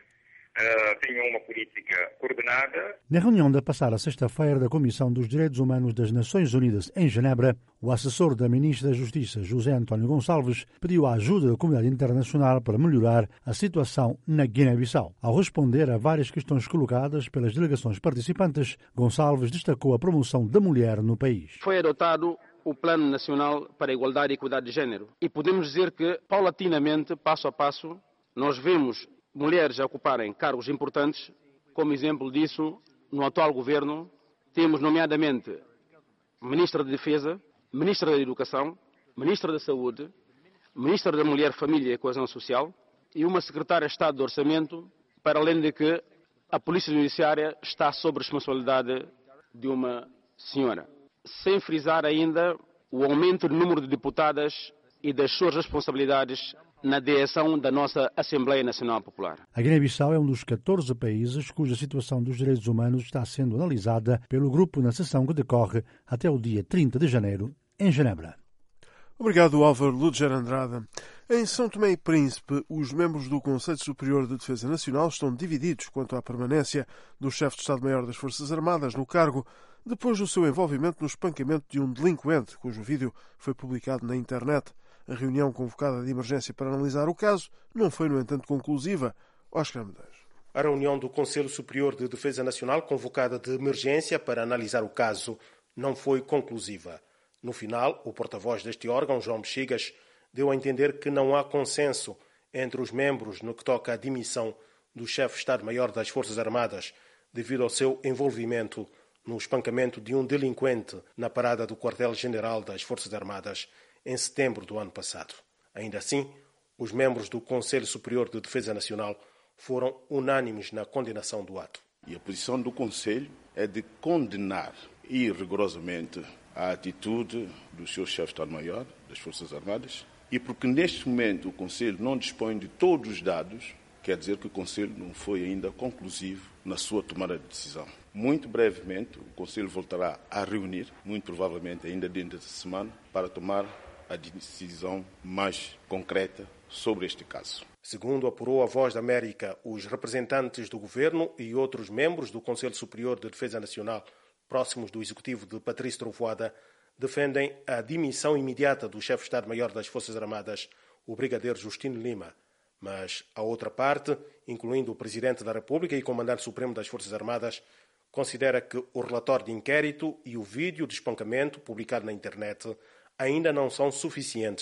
tenham uma política coordenada. Na reunião da passada sexta-feira da Comissão dos Direitos Humanos das Nações Unidas em Genebra, o assessor da Ministra da Justiça, José António Gonçalves, pediu a ajuda da comunidade internacional para melhorar a situação na Guiné-Bissau. Ao responder a várias questões colocadas pelas delegações participantes, Gonçalves destacou a promoção da mulher no país. Foi adotado o Plano Nacional para a Igualdade e Equidade de Gênero. E podemos dizer que, paulatinamente, passo a passo, nós vemos mulheres a ocuparem cargos importantes. Como exemplo disso, no atual governo, temos nomeadamente Ministra da Defesa, Ministra da Educação, Ministra da Saúde, Ministra da Mulher, Família e Coesão Social e uma Secretária de Estado do Orçamento, para além de que a Polícia Judiciária está sob responsabilidade de uma senhora. Sem frisar ainda o aumento do número de deputadas e das suas responsabilidades na direção da nossa Assembleia Nacional Popular. A Guiné-Bissau é um dos 14 países cuja situação dos direitos humanos está sendo analisada pelo grupo na sessão que decorre até o dia 30 de janeiro, em Genebra. Obrigado, Álvaro Lugero Andrade. Em São Tomé e Príncipe, os membros do Conselho Superior de Defesa Nacional estão divididos quanto à permanência do chefe de Estado-Maior das Forças Armadas no cargo, depois do seu envolvimento no espancamento de um delinquente, cujo vídeo foi publicado na internet. A reunião convocada de emergência para analisar o caso não foi, no entanto, conclusiva. Oscar Medeiros. A reunião do Conselho Superior de Defesa Nacional, convocada de emergência para analisar o caso, não foi conclusiva. No final, o porta-voz deste órgão, João Mexigas, deu a entender que não há consenso entre os membros no que toca à dimissão do chefe de Estado-Maior das Forças Armadas devido ao seu envolvimento no espancamento de um delinquente na parada do quartel-general das Forças Armadas em setembro do ano passado. Ainda assim, os membros do Conselho Superior de Defesa Nacional foram unânimes na condenação do ato. E a posição do Conselho é de condenar e rigorosamente a atitude do seu chefe de Estado-Maior das Forças Armadas, e porque neste momento o Conselho não dispõe de todos os dados, quer dizer que o Conselho não foi ainda conclusivo na sua tomada de decisão. Muito brevemente, o Conselho voltará a reunir, muito provavelmente ainda dentro desta semana, para tomar a decisão mais concreta sobre este caso. Segundo apurou a Voz da América, os representantes do Governo e outros membros do Conselho Superior de Defesa Nacional próximos do executivo de Patrício Trovoada defendem a dimissão imediata do chefe de Estado-Maior das Forças Armadas, o brigadeiro Justino Lima. Mas a outra parte, incluindo o Presidente da República e Comandante Supremo das Forças Armadas, considera que o relatório de inquérito e o vídeo de espancamento publicado na internet ainda não são suficientes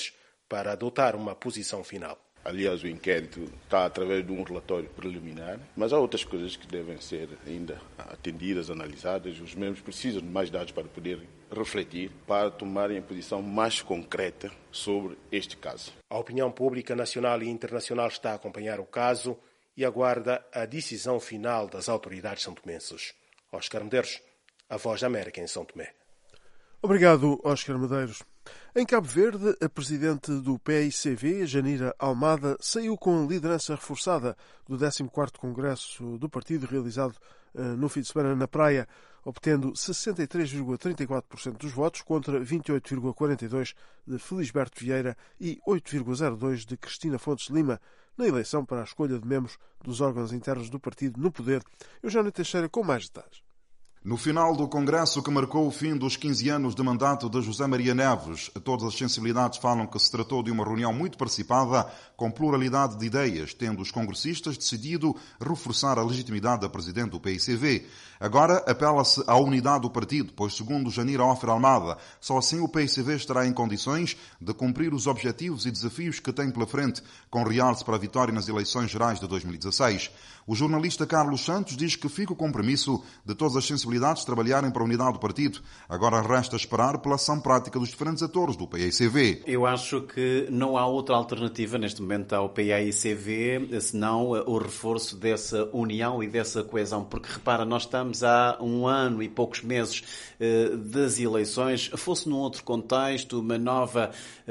para adotar uma posição final. Aliás, o inquérito está através de um relatório preliminar, mas há outras coisas que devem ser ainda atendidas, analisadas. Os membros precisam de mais dados para poderem refletir, para tomarem a posição mais concreta sobre este caso. A opinião pública nacional e internacional está a acompanhar o caso e aguarda a decisão final das autoridades santomenses. Oscar Medeiros, a Voz da América em São Tomé. Obrigado, Oscar Medeiros. Em Cabo Verde, a presidente do PAICV, Janira Almada, saiu com a liderança reforçada do 14º Congresso do partido realizado no fim de semana na praia, obtendo 63,34% dos votos contra 28,42% de Felisberto Vieira e 8,02% de Cristina Fontes Lima, na eleição para a escolha de membros dos órgãos internos do partido no poder. Eugênio Teixeira com mais detalhes. No final do congresso que marcou o fim dos 15 anos de mandato de José Maria Neves, todas as sensibilidades falam que se tratou de uma reunião muito participada, com pluralidade de ideias, tendo os congressistas decidido reforçar a legitimidade da presidente do PAICV. Agora apela-se à unidade do partido, pois, segundo Janira Almada, só assim o PAICV estará em condições de cumprir os objetivos e desafios que tem pela frente, com realce para a vitória nas eleições gerais de 2016. O jornalista Carlos Santos diz que fica o compromisso de todas as sensibilidades trabalharem para a unidade do partido. Agora resta esperar pela ação prática dos diferentes atores do PAICV. Eu acho que não há outra alternativa neste momento ao PAICV senão o reforço dessa união e dessa coesão. Porque, repara, nós estamos há 1 ano e poucos meses das eleições. Fosse num outro contexto, uma nova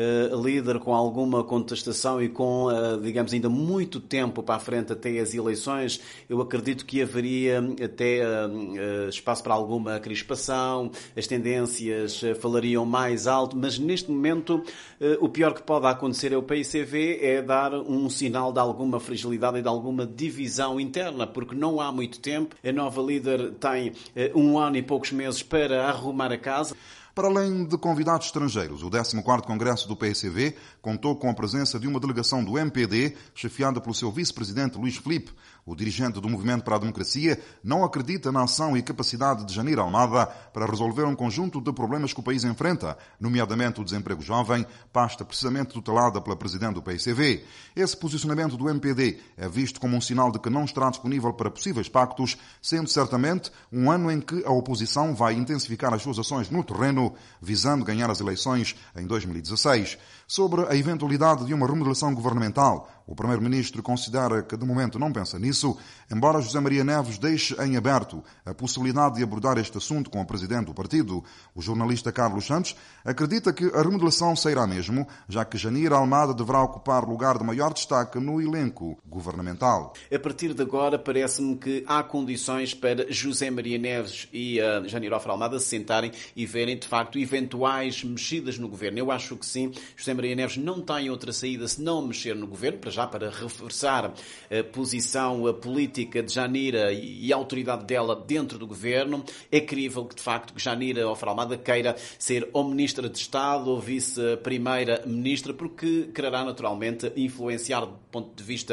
líder com alguma contestação e com, digamos, ainda muito tempo para a frente até as eleições, eu acredito que haveria até espaço para alguma crispação, as tendências falariam mais alto, mas neste momento o pior que pode acontecer ao PAICV é dar um sinal de alguma fragilidade e de alguma divisão interna, porque não há muito tempo, a nova líder tem 1 ano e poucos meses para arrumar a casa. Para além de convidados estrangeiros, o 14º Congresso do PAICV contou com a presença de uma delegação do MPD, chefiada pelo seu vice-presidente Luís Filipe. O dirigente do Movimento para a Democracia não acredita na ação e capacidade de Janira Almada para resolver um conjunto de problemas que o país enfrenta, nomeadamente o desemprego jovem, pasta precisamente tutelada pela presidente do PAICV. Esse posicionamento do MPD é visto como um sinal de que não estará disponível para possíveis pactos, sendo certamente um ano em que a oposição vai intensificar as suas ações no terreno, visando ganhar as eleições em 2016. Sobre a eventualidade de uma remodelação governamental, o Primeiro-Ministro considera que de momento não pensa nisso, embora José Maria Neves deixe em aberto a possibilidade de abordar este assunto com a presidente do partido. O jornalista Carlos Santos acredita que a remodelação sairá mesmo, já que Janira Almada deverá ocupar lugar de maior destaque no elenco governamental. A partir de agora parece-me que há condições para José Maria Neves e Janira Almada se sentarem e verem de facto eventuais mexidas no governo. Eu acho que sim, José Maria Neves não tem outra saída se não mexer no governo, para reforçar a posição política de Janira e a autoridade dela dentro do governo. É crível que, de facto, Janira Almada queira ser ou ministra de Estado ou vice-primeira-ministra, porque quererá naturalmente influenciar do ponto de vista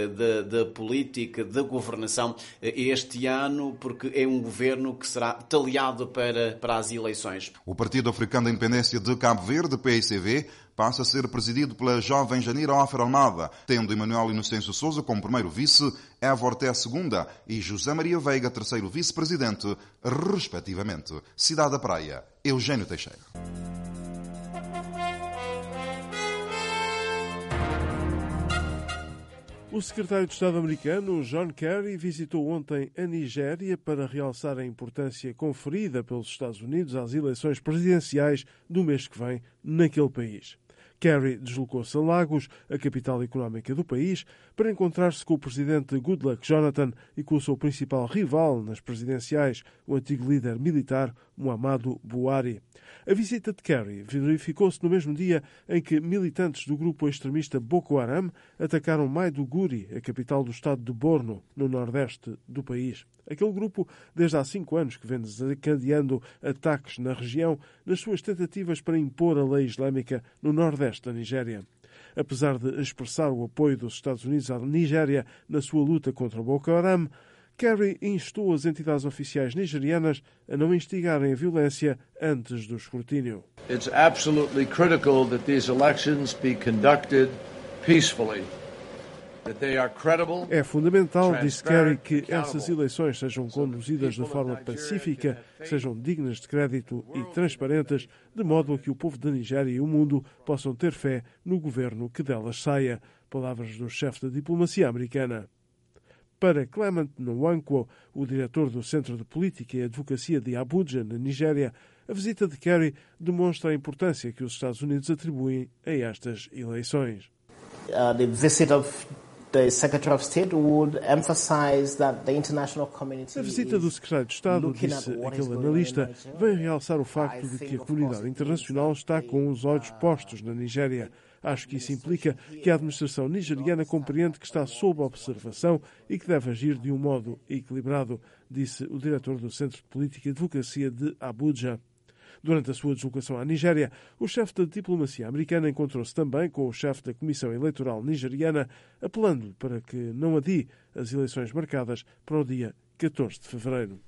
da política, da governação este ano, porque é um governo que será talhado para as eleições. O Partido Africano da Independência de Cabo Verde, PAICV, passa a ser presidido pela jovem Janira Almada, tendo Emanuel Inocêncio Sousa como primeiro vice, Eva Orté segunda e José Maria Veiga terceiro vice-presidente, respectivamente. Cidade da Praia, Eugênio Teixeira. O secretário de Estado americano, John Kerry, visitou ontem a Nigéria para realçar a importância conferida pelos Estados Unidos às eleições presidenciais do mês que vem naquele país. Kerry deslocou-se a Lagos, a capital económica do país, para encontrar-se com o presidente Goodluck Jonathan e com o seu principal rival nas presidenciais, o antigo líder militar Muhammadu Buhari. A visita de Kerry verificou-se no mesmo dia em que militantes do grupo extremista Boko Haram atacaram Maiduguri, a capital do estado de Borno, no nordeste do país. Aquele grupo, desde há 5 anos, que vem desencadeando ataques na região nas suas tentativas para impor a lei islâmica no nordeste da Nigéria. Apesar de expressar o apoio dos Estados Unidos à Nigéria na sua luta contra Boko Haram, Kerry instou as entidades oficiais nigerianas a não instigarem a violência antes do escrutínio. It's absolutely critical that these elections be conducted peacefully. É fundamental, disse Kerry, que essas eleições sejam conduzidas de forma pacífica, sejam dignas de crédito e transparentes, de modo a que o povo da Nigéria e o mundo possam ter fé no governo que delas saia. Palavras do chefe da diplomacia americana. Para Clement Nwankwo, o diretor do Centro de Política e Advocacia de Abuja, na Nigéria, a visita de Kerry demonstra a importância que os Estados Unidos atribuem a estas eleições. The visit of the Secretary of State would emphasize that the international community. A visita do secretário de Estado, disse aquele analista, vem realçar o facto de que a comunidade internacional está com os olhos postos na Nigéria. Acho que isso implica que a administração nigeriana compreende que está sob observação e que deve agir de um modo equilibrado, disse o diretor do Centro de Política e Advocacia de Abuja. Durante a sua deslocação à Nigéria, o chefe da diplomacia americana encontrou-se também com o chefe da Comissão Eleitoral nigeriana, apelando para que não adie as eleições marcadas para o dia 14 de fevereiro.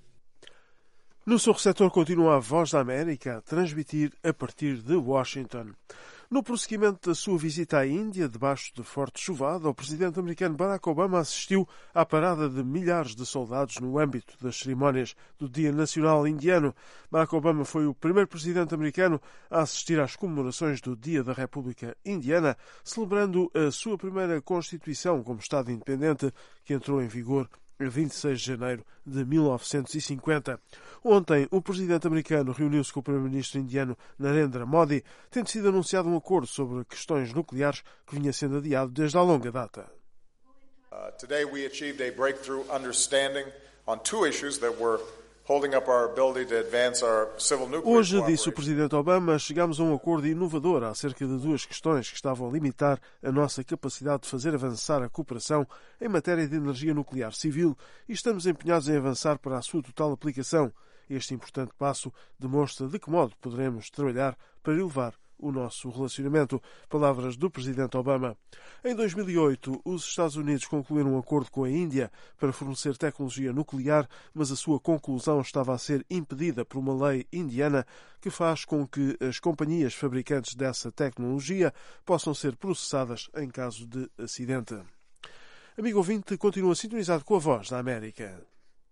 No seu receptor continua a Voz da América a transmitir a partir de Washington. No prosseguimento da sua visita à Índia, debaixo de forte chuvada, o presidente americano Barack Obama assistiu à parada de milhares de soldados no âmbito das cerimónias do Dia Nacional Indiano. Barack Obama foi o primeiro presidente americano a assistir às comemorações do Dia da República Indiana, celebrando a sua primeira Constituição como Estado independente, que entrou em vigor a 26 de janeiro de 1950. Ontem, o presidente americano reuniu-se com o primeiro-ministro indiano Narendra Modi, tendo sido anunciado um acordo sobre questões nucleares que vinha sendo adiado desde há longa data. Today we achieved a breakthrough understanding on two issues that were holding up our ability to advance our civil nuclear Hoje, cooperation. disse o presidente Obama, chegamos a um acordo inovador acerca de duas questões que estavam a limitar a nossa capacidade de fazer avançar a cooperação em matéria de energia nuclear civil e estamos empenhados em avançar para a sua total aplicação. Este importante passo demonstra de que modo poderemos trabalhar para elevar o nosso relacionamento. Palavras do presidente Obama. Em 2008, os Estados Unidos concluíram um acordo com a Índia para fornecer tecnologia nuclear, mas a sua conclusão estava a ser impedida por uma lei indiana que faz com que as companhias fabricantes dessa tecnologia possam ser processadas em caso de acidente. Amigo ouvinte, continua sintonizado com a Voz da América.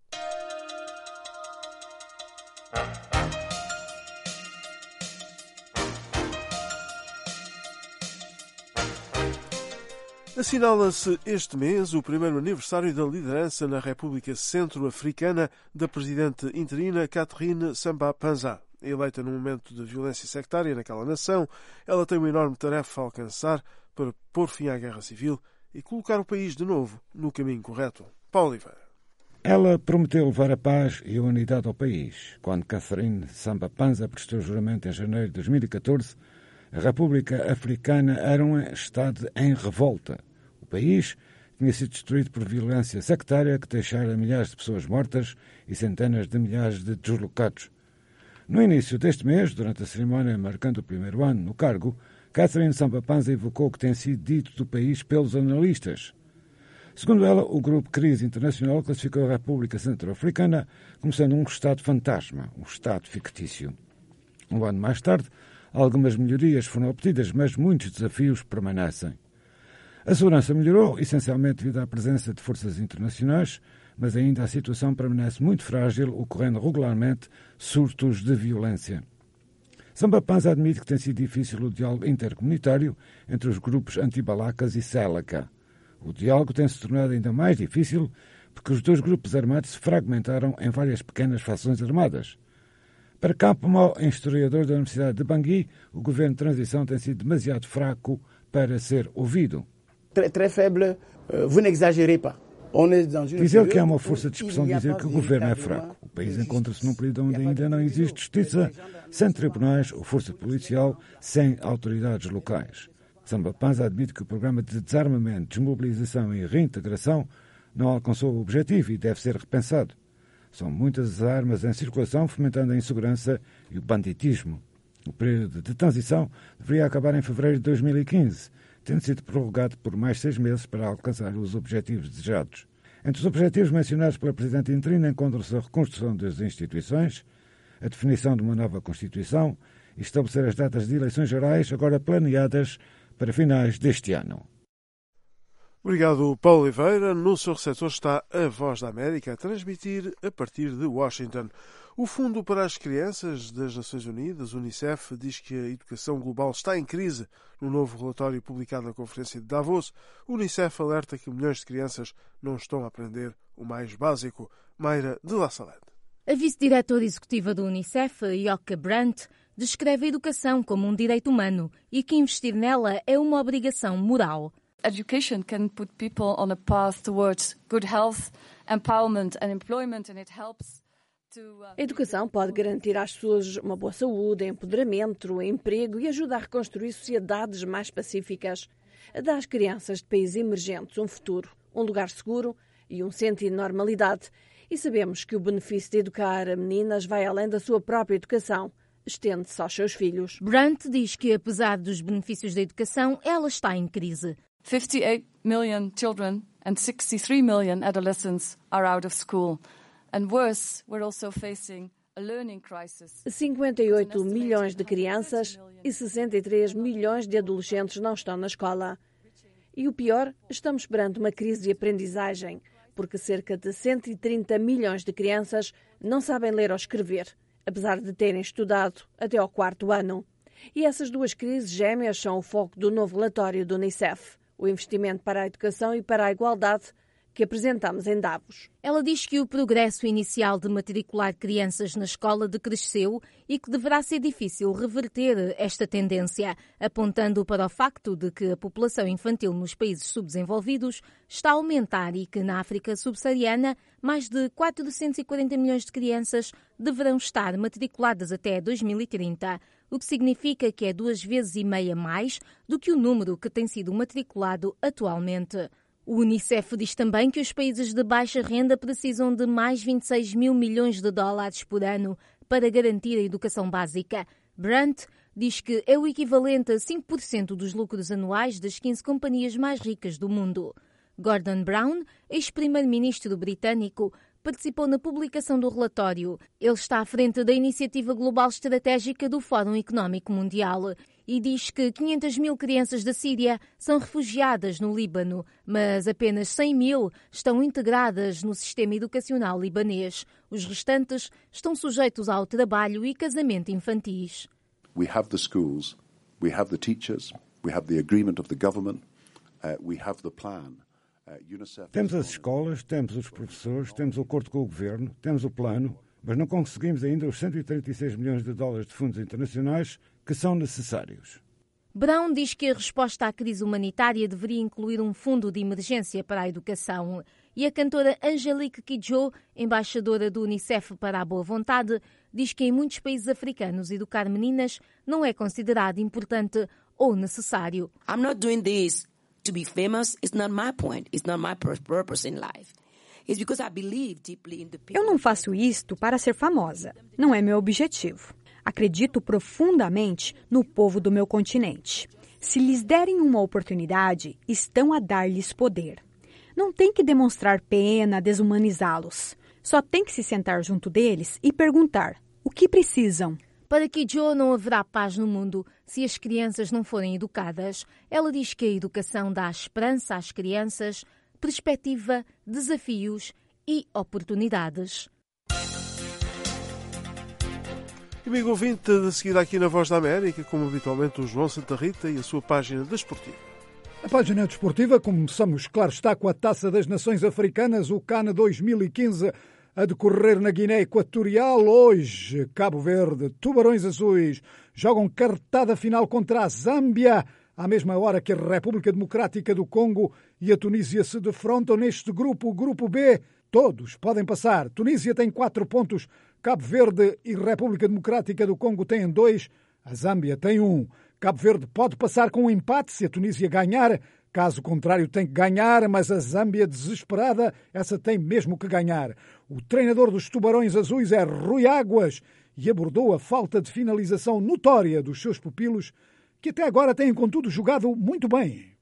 Assinala-se este mês o primeiro aniversário da liderança na República Centro-Africana da presidente interina Catherine Samba-Panza. Eleita num momento de violência sectária naquela nação, ela tem uma enorme tarefa a alcançar para pôr fim à guerra civil e colocar o país de novo no caminho correto. Paulo Oliveira. Ela prometeu levar a paz e a unidade ao país. Quando Catherine Samba-Panza prestou juramento em janeiro de 2014, a República Africana era um Estado em revolta. O país tinha sido destruído por violência sectária que deixara milhares de pessoas mortas e centenas de milhares de deslocados. No início deste mês, durante a cerimónia marcando o primeiro ano no cargo, Catherine Samba-Panza evocou o que tem sido dito do país pelos analistas. Segundo ela, o Grupo Crise Internacional classificou a República Centro-Africana como sendo um Estado fantasma, um Estado fictício. Um ano mais tarde, algumas melhorias foram obtidas, mas muitos desafios permanecem. A segurança melhorou, essencialmente devido à presença de forças internacionais, mas ainda a situação permanece muito frágil, ocorrendo regularmente surtos de violência. Samba-Panza admite que tem sido difícil o diálogo intercomunitário entre os grupos anti-Balacas e Seleka. O diálogo tem-se tornado ainda mais difícil porque os dois grupos armados se fragmentaram em várias pequenas fações armadas. Para Campomó, historiador da Universidade de Bangui, o governo de transição tem sido demasiado fraco para ser ouvido. Très faible, vous n'exagérez pas. Diz ele que é uma força de expressão dizer que o governo é fraco. O país encontra-se num período onde ainda não existe justiça, sem tribunais ou força policial, sem autoridades locais. Samba-Panza admite que o programa de desarmamento, desmobilização e reintegração não alcançou o objetivo e deve ser repensado. São muitas as armas em circulação, fomentando a insegurança e o banditismo. O período de transição deveria acabar em fevereiro de 2015, tendo sido prorrogado por mais 6 meses para alcançar os objetivos desejados. Entre os objetivos mencionados pela Presidente interina encontra-se a reconstrução das instituições, a definição de uma nova Constituição e estabelecer as datas de eleições gerais agora planeadas para finais deste ano. Obrigado, Paulo Oliveira. No seu receptor está a Voz da América a transmitir a partir de Washington. O Fundo para as Crianças das Nações Unidas, UNICEF, diz que a educação global está em crise. No novo relatório publicado na Conferência de Davos, o UNICEF alerta que milhões de crianças não estão a aprender o mais básico. Mayra de La Salette. A vice-diretora executiva do UNICEF, Yoke Brandt, descreve a educação como um direito humano e que investir nela é uma obrigação moral. Education can put people on a path towards good health, empowerment and employment, and it helps. A educação pode garantir às pessoas uma boa saúde, empoderamento, emprego e ajuda a reconstruir sociedades mais pacíficas. Dá às crianças de países emergentes um futuro, um lugar seguro e um sentido de normalidade. E sabemos que o benefício de educar meninas vai além da sua própria educação. Estende-se aos seus filhos. Brandt diz que, apesar dos benefícios da educação, ela está em crise. 58 million children and 63 million adolescents are out of school. And worse, we're also facing a learning crisis. 58 milhões de crianças e 63 milhões de adolescentes não estão na escola. E o pior, estamos perante uma crise de aprendizagem, porque cerca de 130 milhões de crianças não sabem ler ou escrever, apesar de terem estudado até ao 4º ano. E essas duas crises gêmeas são o foco do novo relatório do UNICEF, o investimento para a educação e para a igualdade, que apresentamos em Davos. Ela diz que o progresso inicial de matricular crianças na escola decresceu e que deverá ser difícil reverter esta tendência, apontando para o facto de que a população infantil nos países subdesenvolvidos está a aumentar e que na África subsaariana mais de 440 milhões de crianças deverão estar matriculadas até 2030, o que significa que é 2,5 vezes mais do que o número que tem sido matriculado atualmente. O UNICEF diz também que os países de baixa renda precisam de mais 26 mil milhões de dólares por ano para garantir a educação básica. Brandt diz que é o equivalente a 5% dos lucros anuais das 15 companhias mais ricas do mundo. Gordon Brown, ex-primeiro-ministro britânico, participou na publicação do relatório. Ele está à frente da Iniciativa Global Estratégica do Fórum Económico Mundial e diz que 500 mil crianças da Síria são refugiadas no Líbano, mas apenas 100 mil estão integradas no sistema educacional libanês. Os restantes estão sujeitos ao trabalho e casamento infantis. We have the schools, we have the teachers, we have the agreement of the government, we have the plan. Temos as escolas, temos os professores, temos o acordo com o governo, temos o plano, mas não conseguimos ainda os 136 milhões de dólares de fundos internacionais que são necessários. Brown diz que a resposta à crise humanitária deveria incluir um fundo de emergência para a educação. E a cantora Angelique Kidjo, embaixadora do UNICEF para a Boa Vontade, diz que em muitos países africanos educar meninas não é considerado importante ou necessário. I'm not doing this to be famous. It's not my point. It's not my purpose in life. It's because I believe deeply in the people. Eu não faço isto para ser famosa. Não é meu objetivo. Acredito profundamente no povo do meu continente. Se lhes derem uma oportunidade, estão a dar-lhes poder. Não tem que demonstrar pena, desumanizá-los. Só tem que se sentar junto deles e perguntar o que precisam. Para Kidjo não haverá paz no mundo se as crianças não forem educadas. Ela diz que a educação dá esperança às crianças, perspectiva, desafios e oportunidades. Amigo ouvinte, de seguida aqui na Voz da América, como habitualmente, o João Santa Rita e a sua página desportiva. A página desportiva, começamos, claro está, com a Taça das Nações Africanas, o CAN 2015, a decorrer na Guiné Equatorial. Hoje, Cabo Verde, Tubarões Azuis, jogam cartada final contra a Zâmbia, à mesma hora que a República Democrática do Congo e a Tunísia se defrontam neste grupo, o Grupo B. Todos podem passar. Tunísia tem 4 pontos, Cabo Verde e República Democrática do Congo têm 2, a Zâmbia tem 1. Cabo Verde pode passar com um empate se a Tunísia ganhar, caso contrário tem que ganhar, mas a Zâmbia desesperada, essa tem mesmo que ganhar. O treinador dos Tubarões Azuis é Rui Águas e abordou a falta de finalização notória dos seus pupilos, que até agora têm, contudo, jogado muito bem.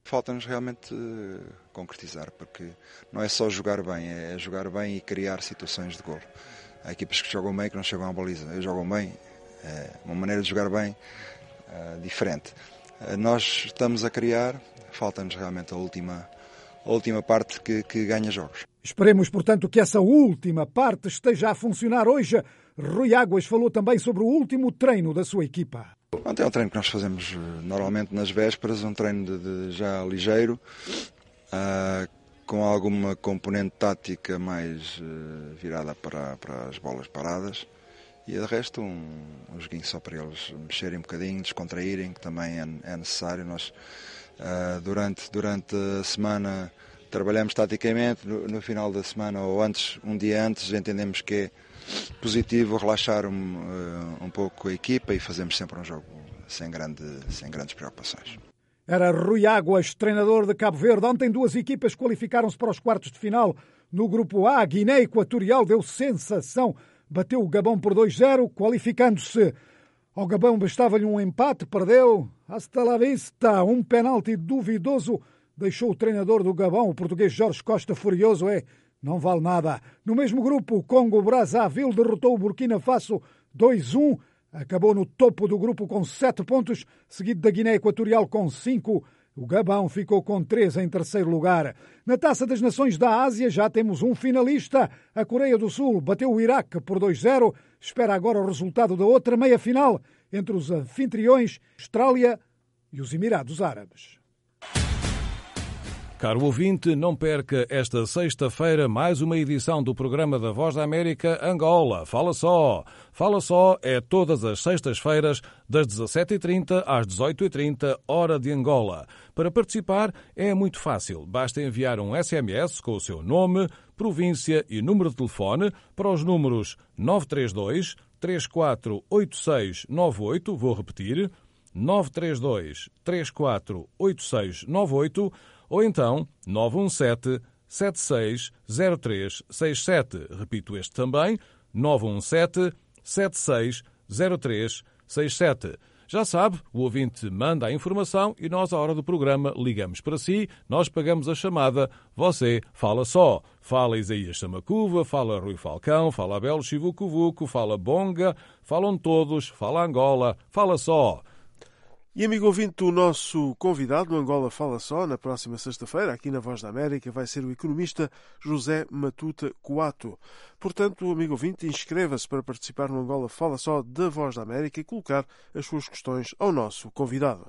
Falta-nos realmente concretizar, porque não é só jogar bem, é jogar bem e criar situações de gol. Há equipas que jogam bem que não chegam à baliza. Eu jogo bem, é uma maneira de jogar bem diferente. Nós estamos a criar, falta-nos realmente a última parte que ganha jogos. Esperemos, portanto, que essa última parte esteja a funcionar hoje. Rui Águas falou também sobre o último treino da sua equipa. Ontem é um treino que nós fazemos normalmente nas vésperas, um treino de já ligeiro, com alguma componente tática mais virada para as bolas paradas, e de resto um joguinho só para eles mexerem um bocadinho, descontraírem, que também é necessário. Nós durante a semana trabalhamos taticamente, no final da semana ou um dia antes entendemos que é positivo relaxar um pouco a equipa e fazemos sempre um jogo sem grandes preocupações. Era Rui Águas, treinador de Cabo Verde. Ontem 2 equipas qualificaram-se para os quartos de final. No grupo A, Guiné Equatorial deu sensação. Bateu o Gabão por 2-0, qualificando-se. Ao Gabão bastava-lhe um empate, perdeu. Hasta la vista, um penalti duvidoso. Deixou o treinador do Gabão, o português Jorge Costa, furioso. Não vale nada. No mesmo grupo, o Congo-Brazzaville derrotou o Burkina Faso 2-1. Acabou no topo do grupo com 7 pontos, seguido da Guiné Equatorial com 5. O Gabão ficou com 3 em terceiro lugar. Na Taça das Nações da Ásia já temos um finalista. A Coreia do Sul bateu o Iraque por 2-0. Espera agora o resultado da outra meia-final entre os anfitriões, Austrália e os Emirados Árabes. Caro ouvinte, não perca esta sexta-feira mais uma edição do programa da Voz da América Angola. Fala só! Fala só é todas as sextas-feiras, das 17h30 às 18h30, hora de Angola. Para participar é muito fácil. Basta enviar um SMS com o seu nome, província e número de telefone para os números 932 348698. Vou repetir, 932 348698. Ou então 917-760367. Repito este também, 917-760367. Já sabe, o ouvinte manda a informação e nós, à hora do programa, ligamos para si, nós pagamos a chamada, você fala só. Fala Isaías Samacuva, fala Rui Falcão, fala Abel Chivucovuco, fala Bonga, falam todos, fala Angola, fala só. E, amigo ouvinte, o nosso convidado no Angola Fala Só, na próxima sexta-feira, aqui na Voz da América, vai ser o economista José Matuta Coato. Portanto, amigo ouvinte, inscreva-se para participar no Angola Fala Só da Voz da América e colocar as suas questões ao nosso convidado.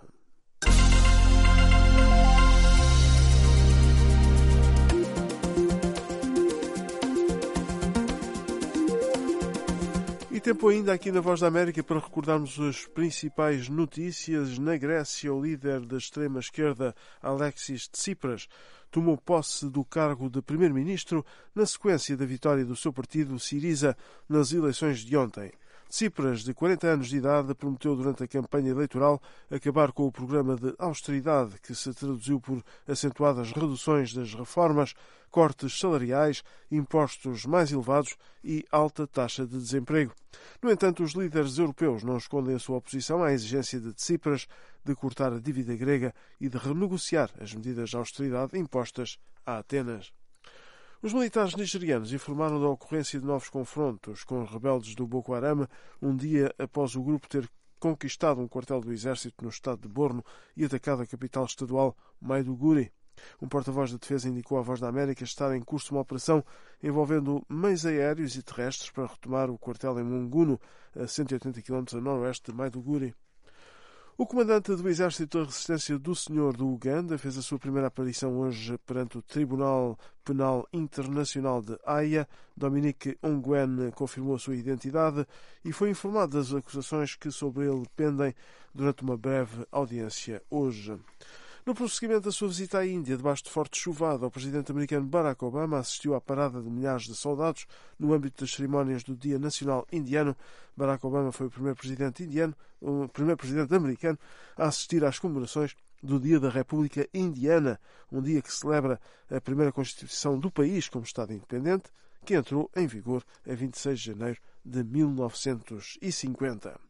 E tempo ainda aqui na Voz da América para recordarmos as principais notícias. Na Grécia, o líder da extrema-esquerda, Alexis Tsipras, tomou posse do cargo de primeiro-ministro na sequência da vitória do seu partido, Syriza, nas eleições de ontem. Tsipras, de 40 anos de idade, prometeu durante a campanha eleitoral acabar com o programa de austeridade, que se traduziu por acentuadas reduções das reformas, cortes salariais, impostos mais elevados e alta taxa de desemprego. No entanto, os líderes europeus não escondem a sua oposição à exigência de Tsipras de cortar a dívida grega e de renegociar as medidas de austeridade impostas a Atenas. Os militares nigerianos informaram da ocorrência de novos confrontos com os rebeldes do Boko Haram um dia após o grupo ter conquistado um quartel do exército no estado de Borno e atacado a capital estadual, Maiduguri. Um porta-voz da defesa indicou à Voz da América estar em curso uma operação envolvendo meios aéreos e terrestres para retomar o quartel em Munguno, a 180 km a noroeste de Maiduguri. O comandante do Exército da Resistência do Senhor do Uganda fez a sua primeira aparição hoje perante o Tribunal Penal Internacional de Haia. Dominique Ongwen confirmou a sua identidade e foi informado das acusações que sobre ele pendem durante uma breve audiência hoje. No prosseguimento da sua visita à Índia, debaixo de forte chuvada, o presidente americano Barack Obama assistiu à parada de milhares de soldados no âmbito das cerimónias do Dia Nacional Indiano. Barack Obama foi o primeiro presidente americano a assistir às comemorações do Dia da República Indiana, um dia que celebra a primeira Constituição do país como Estado independente, que entrou em vigor a 26 de janeiro de 1950.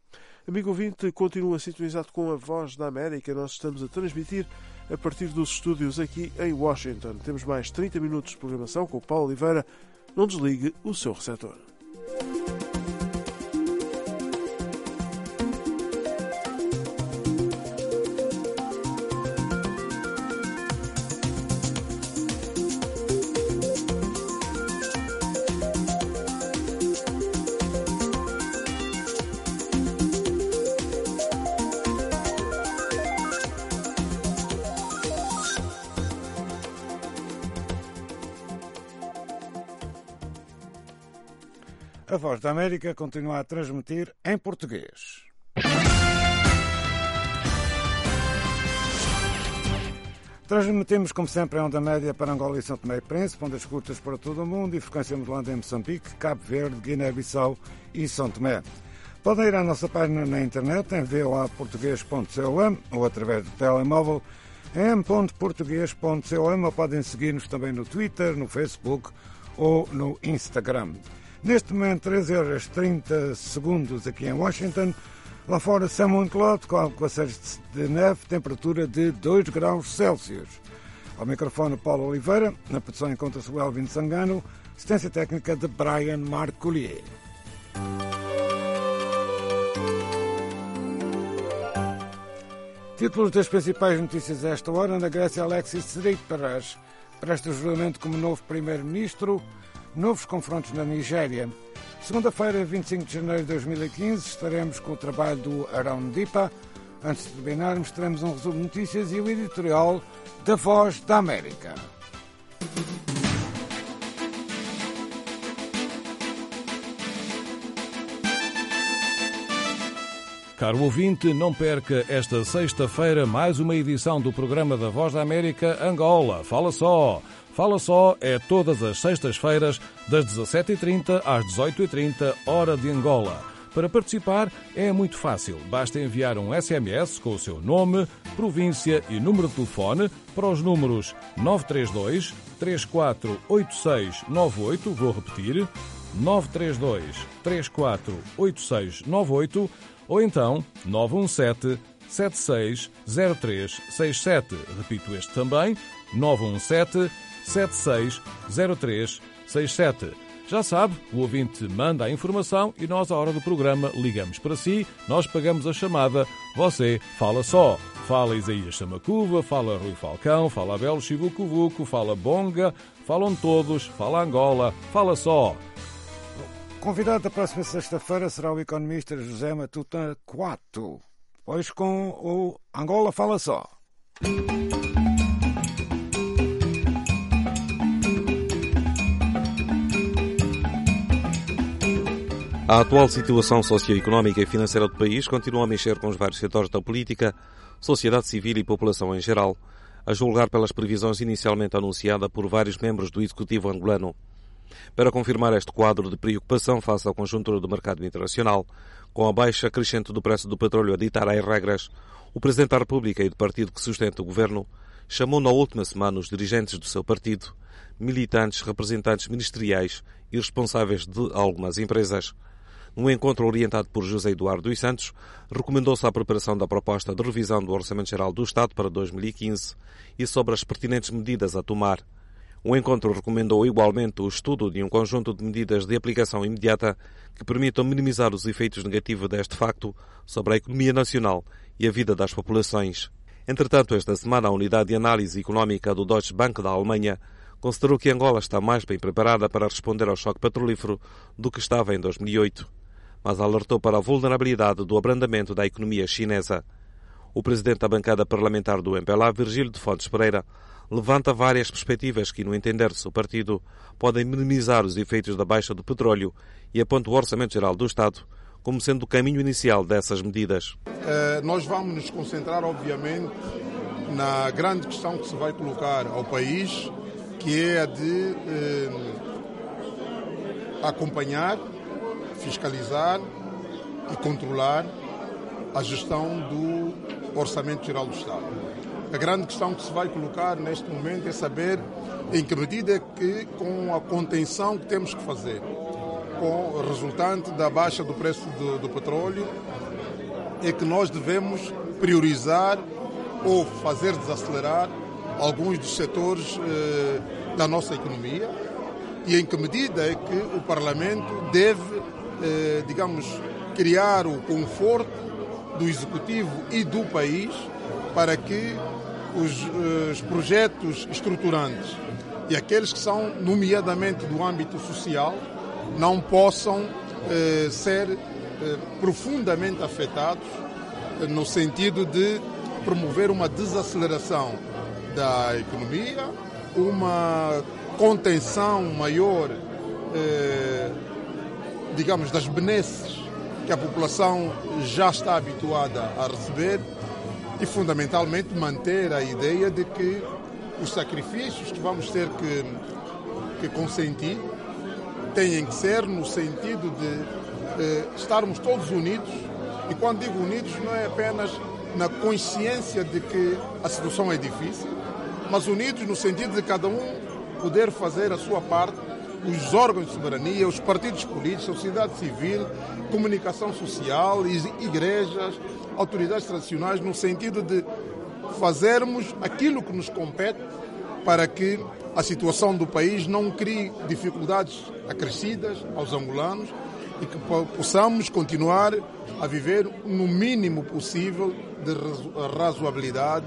Amigo ouvinte, continua sintonizado com a Voz da América. Nós estamos a transmitir a partir dos estúdios aqui em Washington. Temos mais 30 minutos de programação com o Paulo Oliveira. Não desligue o seu receptor. A Voz da América continua a transmitir em português. Transmitimos, como sempre, em onda média para Angola e São Tomé e Príncipe, ondas curtas para todo o mundo e frequência modulada em Moçambique, Cabo Verde, Guiné-Bissau e São Tomé. Podem ir à nossa página na internet em voaportugues.com ou através do telemóvel em m.portugues.com ou podem seguir-nos também no Twitter, no Facebook ou no Instagram. Neste momento, 13h30 aqui em Washington. Lá fora, céu muito claro, com aguaceiros de neve, temperatura de 2 graus Celsius. Ao microfone, Paulo Oliveira. Na produção encontra-se o Elvin Sangano. Assistência técnica de Brian Marcollier. Títulos das principais notícias a esta hora. Na Grécia, Alexis Tsipras presta juramento como novo primeiro-ministro. Novos confrontos na Nigéria. Segunda-feira, 25 de janeiro de 2015, estaremos com o trabalho do Arão Dipa. Antes de terminarmos, teremos um resumo de notícias e o editorial da Voz da América. Caro ouvinte, não perca esta sexta-feira mais uma edição do programa da Voz da América Angola. Fala só! Fala Só é todas as sextas-feiras, das 17h30 às 18h30, hora de Angola. Para participar é muito fácil. Basta enviar um SMS com o seu nome, província e número de telefone para os números 932 348698, vou repetir, 932 348698, ou então 917 760367. Repito este também, 917 760367. Já sabe, o ouvinte manda a informação e nós, à hora do programa, ligamos para si, nós pagamos a chamada, você fala só. Fala Isaías Samacuva, fala Rui Falcão, fala Abel Chivucuvuco, fala Bonga, falam todos, fala Angola, fala só. Convidado da próxima sexta-feira será o economista José Matuta Coato, depois com o Angola Fala Só. A atual situação socioeconómica e financeira do país continua a mexer com os vários setores da política, sociedade civil e população em geral, a julgar pelas previsões inicialmente anunciadas por vários membros do Executivo angolano. Para confirmar este quadro de preocupação face à conjuntura do mercado internacional, com a baixa crescente do preço do petróleo a ditar as regras, o Presidente da República e do partido que sustenta o governo chamou na última semana os dirigentes do seu partido, militantes, representantes ministeriais e responsáveis de algumas empresas. Num encontro orientado por José Eduardo dos Santos, recomendou-se a preparação da proposta de revisão do Orçamento Geral do Estado para 2015 e sobre as pertinentes medidas a tomar. O encontro recomendou igualmente o estudo de um conjunto de medidas de aplicação imediata que permitam minimizar os efeitos negativos deste facto sobre a economia nacional e a vida das populações. Entretanto, esta semana, a Unidade de Análise Económica do Deutsche Bank da Alemanha considerou que Angola está mais bem preparada para responder ao choque petrolífero do que estava em 2008. Mas alertou para a vulnerabilidade do abrandamento da economia chinesa. O presidente da bancada parlamentar do MPLA, Virgílio de Fontes Pereira, levanta várias perspectivas que, no entender do seu partido, podem minimizar os efeitos da baixa do petróleo e aponta o Orçamento Geral do Estado como sendo o caminho inicial dessas medidas. Nós vamos nos concentrar, obviamente, na grande questão que se vai colocar ao país, que é a de acompanhar, fiscalizar e controlar a gestão do Orçamento Geral do Estado. A grande questão que se vai colocar neste momento é saber em que medida é que, com a contenção que temos que fazer, com o resultante da baixa do preço do petróleo, é que nós devemos priorizar ou fazer desacelerar alguns dos setores da nossa economia e em que medida é que o Parlamento deve, digamos, criar o conforto do Executivo e do país para que os projetos estruturantes e aqueles que são nomeadamente do âmbito social não possam ser profundamente afetados no sentido de promover uma desaceleração da economia, uma contenção maior, digamos, das benesses que a população já está habituada a receber e, fundamentalmente, manter a ideia de que os sacrifícios que vamos ter que consentir têm que ser no sentido de estarmos todos unidos, e quando digo unidos não é apenas na consciência de que a situação é difícil, mas unidos no sentido de cada um poder fazer a sua parte, os órgãos de soberania, os partidos políticos, a sociedade civil, comunicação social, igrejas, autoridades tradicionais, no sentido de fazermos aquilo que nos compete para que a situação do país não crie dificuldades acrescidas aos angolanos e que possamos continuar a viver no mínimo possível de razoabilidade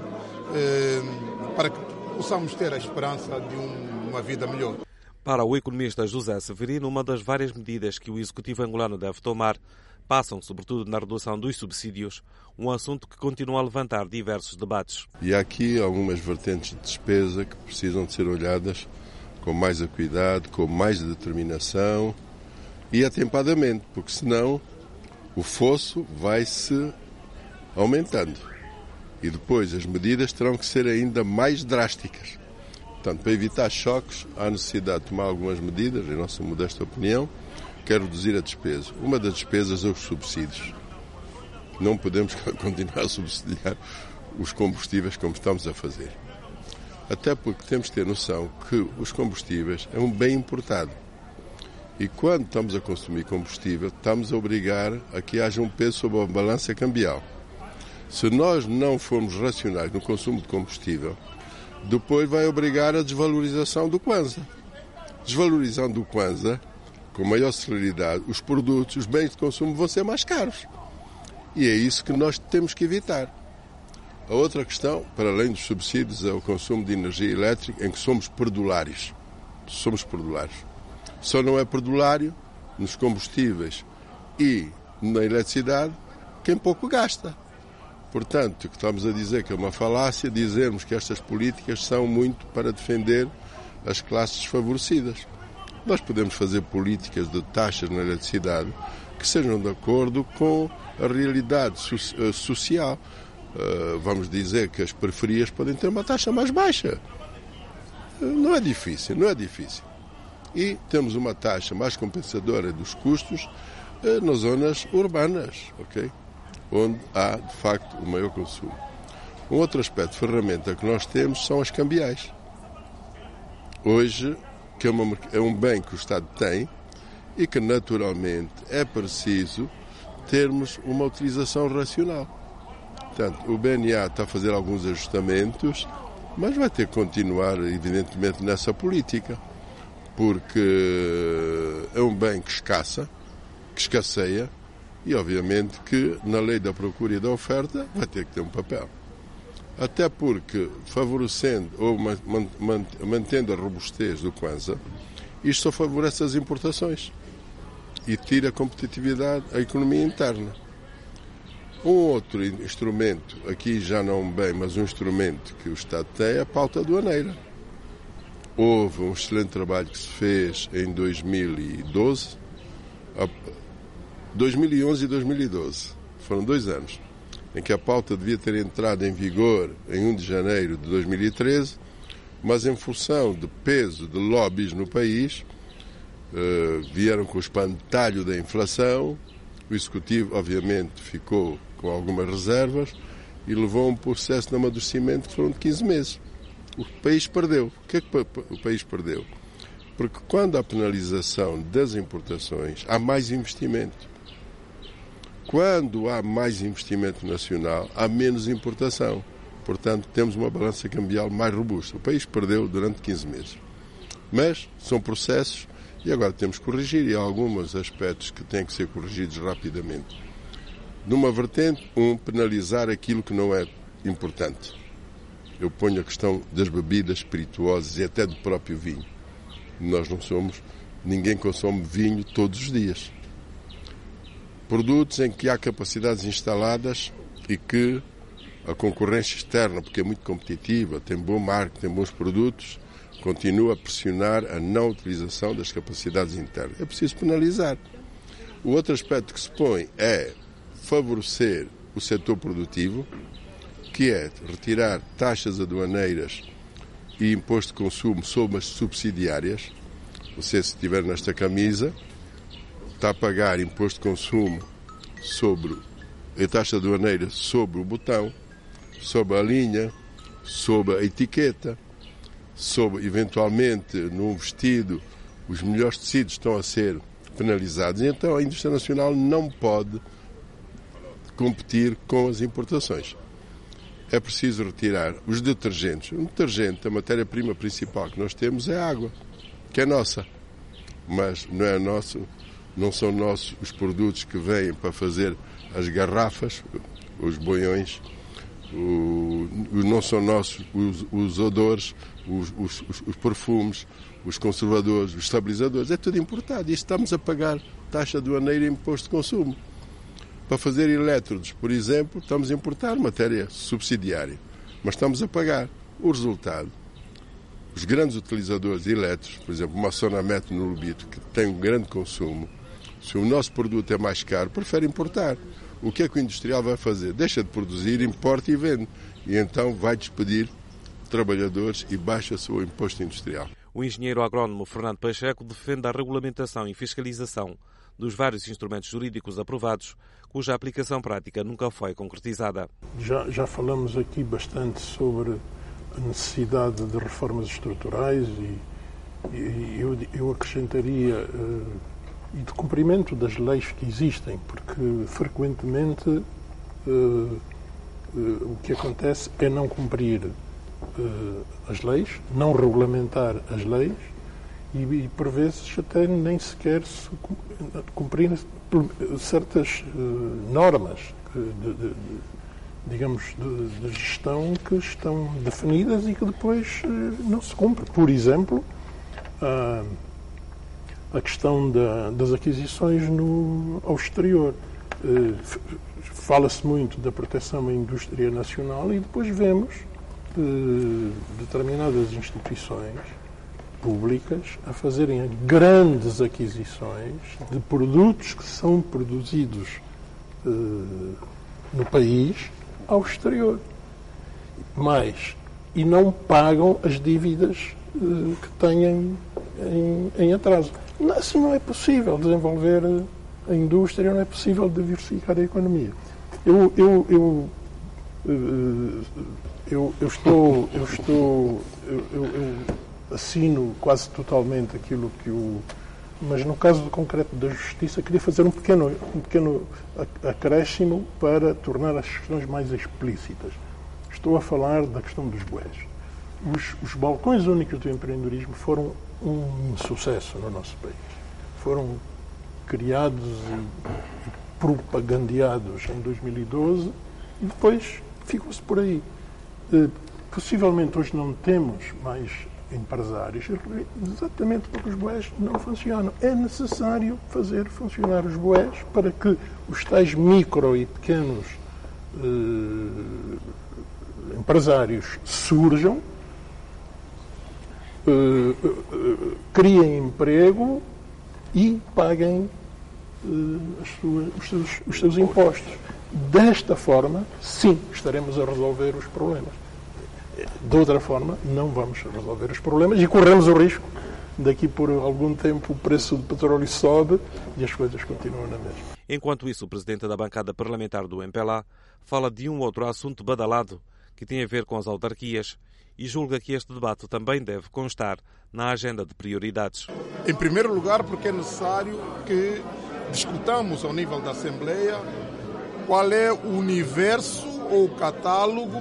para que possamos ter a esperança de uma vida melhor. Para o economista José Severino, uma das várias medidas que o Executivo angolano deve tomar passam sobretudo na redução dos subsídios, um assunto que continua a levantar diversos debates. E há aqui algumas vertentes de despesa que precisam de ser olhadas com mais acuidado, com mais determinação e atempadamente, porque senão o fosso vai-se aumentando. E depois as medidas terão que ser ainda mais drásticas. Portanto, para evitar choques, há necessidade de tomar algumas medidas, em nossa modesta opinião, que é reduzir a despesa. Uma das despesas é os subsídios. Não podemos continuar a subsidiar os combustíveis como estamos a fazer. Até porque temos de ter noção que os combustíveis é um bem importado. E quando estamos a consumir combustível, estamos a obrigar a que haja um peso sobre a balança cambial. Se nós não formos racionais no consumo de combustível, depois vai obrigar a desvalorização do Kwanza. Desvalorizando o Kwanza, com maior celeridade, os produtos, os bens de consumo vão ser mais caros. E é isso que nós temos que evitar. A outra questão, para além dos subsídios, é o consumo de energia elétrica, em que somos perdulários. Somos perdulários. Só não é perdulário nos combustíveis e na eletricidade quem pouco gasta. Portanto, o que estamos a dizer que é uma falácia, dizermos que estas políticas são muito para defender as classes desfavorecidas. Nós podemos fazer políticas de taxas na eletricidade que sejam de acordo com a realidade social. Vamos dizer que as periferias podem ter uma taxa mais baixa. Não é difícil, não é difícil. E temos uma taxa mais compensadora dos custos nas zonas urbanas, ok? Onde há, de facto, o maior consumo. Um outro aspecto de ferramenta que nós temos são as cambiais. Hoje, que é um bem que o Estado tem e que, naturalmente, é preciso termos uma utilização racional. Portanto, o BNA está a fazer alguns ajustamentos, mas vai ter que continuar, evidentemente, nessa política, porque é um bem que escasseia, e, obviamente, que na lei da procura e da oferta vai ter que ter um papel. Até porque, favorecendo ou mantendo a robustez do Kwanza, isto só favorece as importações e tira a competitividade à economia interna. Um outro instrumento, aqui já não bem, mas um instrumento que o Estado tem é a pauta aduaneira. Houve um excelente trabalho que se fez em 2012, 2011 e 2012, foram 2 anos, em que a pauta devia ter entrado em vigor em 1 de janeiro de 2013, mas em função do peso de lobbies no país, vieram com o espantalho da inflação, o Executivo, obviamente, ficou com algumas reservas e levou a um processo de amadurecimento que foram de 15 meses. O país perdeu. O que é que o país perdeu? Porque quando há penalização das importações, há mais investimento. Quando há mais investimento nacional, há menos importação. Portanto, temos uma balança cambial mais robusta. O país perdeu durante 15 meses. Mas são processos e agora temos que corrigir, e há alguns aspectos que têm que ser corrigidos rapidamente. Numa vertente, penalizar aquilo que não é importante. Eu ponho a questão das bebidas espirituosas e até do próprio vinho. Ninguém consome vinho todos os dias. Produtos em que há capacidades instaladas e que a concorrência externa, porque é muito competitiva, tem bom marketing, tem bons produtos, continua a pressionar a não utilização das capacidades internas. É preciso penalizar. O outro aspecto que se põe é favorecer o setor produtivo, que é retirar taxas aduaneiras e imposto de consumo sobre as subsidiárias. Você, se estiver nesta camisa, está a pagar imposto de consumo sobre a taxa aduaneira sobre o botão, sobre a linha, sobre a etiqueta, sobre, eventualmente, num vestido, os melhores tecidos estão a ser penalizados. Então, a indústria nacional não pode competir com as importações. É preciso retirar os detergentes. O detergente, a matéria-prima principal que nós temos é a água, que é nossa. Mas não é nosso, não são nossos os produtos que vêm para fazer as garrafas, os boiões, não são nossos os odores, os perfumes, os conservadores, os estabilizadores. É tudo importado. E estamos a pagar taxa aduaneira e imposto de consumo. Para fazer elétrodos, por exemplo, estamos a importar matéria subsidiária, mas estamos a pagar. O resultado, os grandes utilizadores de elétricos, por exemplo, uma Sonamet no Lubito, que tem um grande consumo, se o nosso produto é mais caro, prefere importar. O que é que o industrial vai fazer? Deixa de produzir, importa e vende. E então vai despedir trabalhadores e baixa o seu imposto industrial. O engenheiro agrónomo Fernando Pacheco defende a regulamentação e fiscalização dos vários instrumentos jurídicos aprovados, cuja aplicação prática nunca foi concretizada. Já falamos aqui bastante sobre a necessidade de reformas estruturais e eu acrescentaria e de cumprimento das leis que existem, porque frequentemente o que acontece é não cumprir as leis, não regulamentar as leis e por vezes até nem sequer cumprir certas normas de gestão que estão definidas e que depois não se cumpre. Por exemplo, a questão das aquisições ao exterior. Fala-se muito da proteção à indústria nacional e depois vemos determinadas instituições públicas a fazerem grandes aquisições de produtos que são produzidos no país ao exterior. E não pagam as dívidas que têm em atraso. Assim não é possível desenvolver a indústria, não é possível diversificar a economia. Eu assino quase totalmente aquilo mas no caso do concreto da justiça queria fazer um pequeno acréscimo para tornar as questões mais explícitas. Estou a falar da questão dos bués. Os balcões únicos do empreendedorismo foram um sucesso no nosso país. Foram criados e propagandeados em 2012 e depois ficou-se por aí. Possivelmente hoje não temos mais empresários, exatamente porque os bués não funcionam. É necessário fazer funcionar os bués para que os tais micro e pequenos empresários surjam, criem emprego e paguem os seus impostos. Desta forma, sim, estaremos a resolver os problemas. De outra forma, não vamos resolver os problemas e corremos o risco daqui por algum tempo o preço do petróleo sobe e as coisas continuam na mesma. Enquanto isso, o presidente da bancada parlamentar do MPLA fala de um outro assunto badalado que tem a ver com as autarquias e julga que este debate também deve constar na agenda de prioridades. Em primeiro lugar, porque é necessário que discutamos ao nível da Assembleia qual é o universo ou o catálogo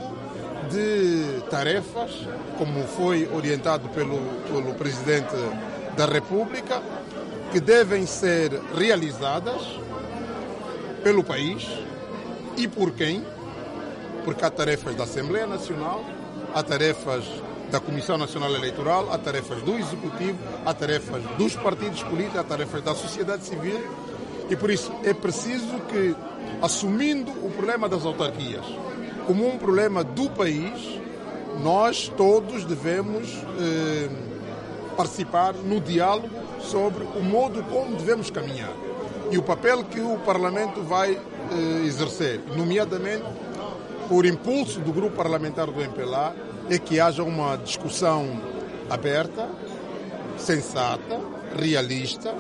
de tarefas, como foi orientado pelo Presidente da República, que devem ser realizadas pelo país e por quem, porque há tarefas da Assembleia Nacional, há tarefas da Comissão Nacional Eleitoral, há tarefas do Executivo, há tarefas dos partidos políticos, há tarefas da sociedade civil e por isso é preciso que, assumindo o problema das autarquias como um problema do país, nós todos devemos participar no diálogo sobre o modo como devemos caminhar e o papel que o Parlamento vai exercer, nomeadamente por impulso do grupo parlamentar do MPLA, é que haja uma discussão aberta, sensata, realista,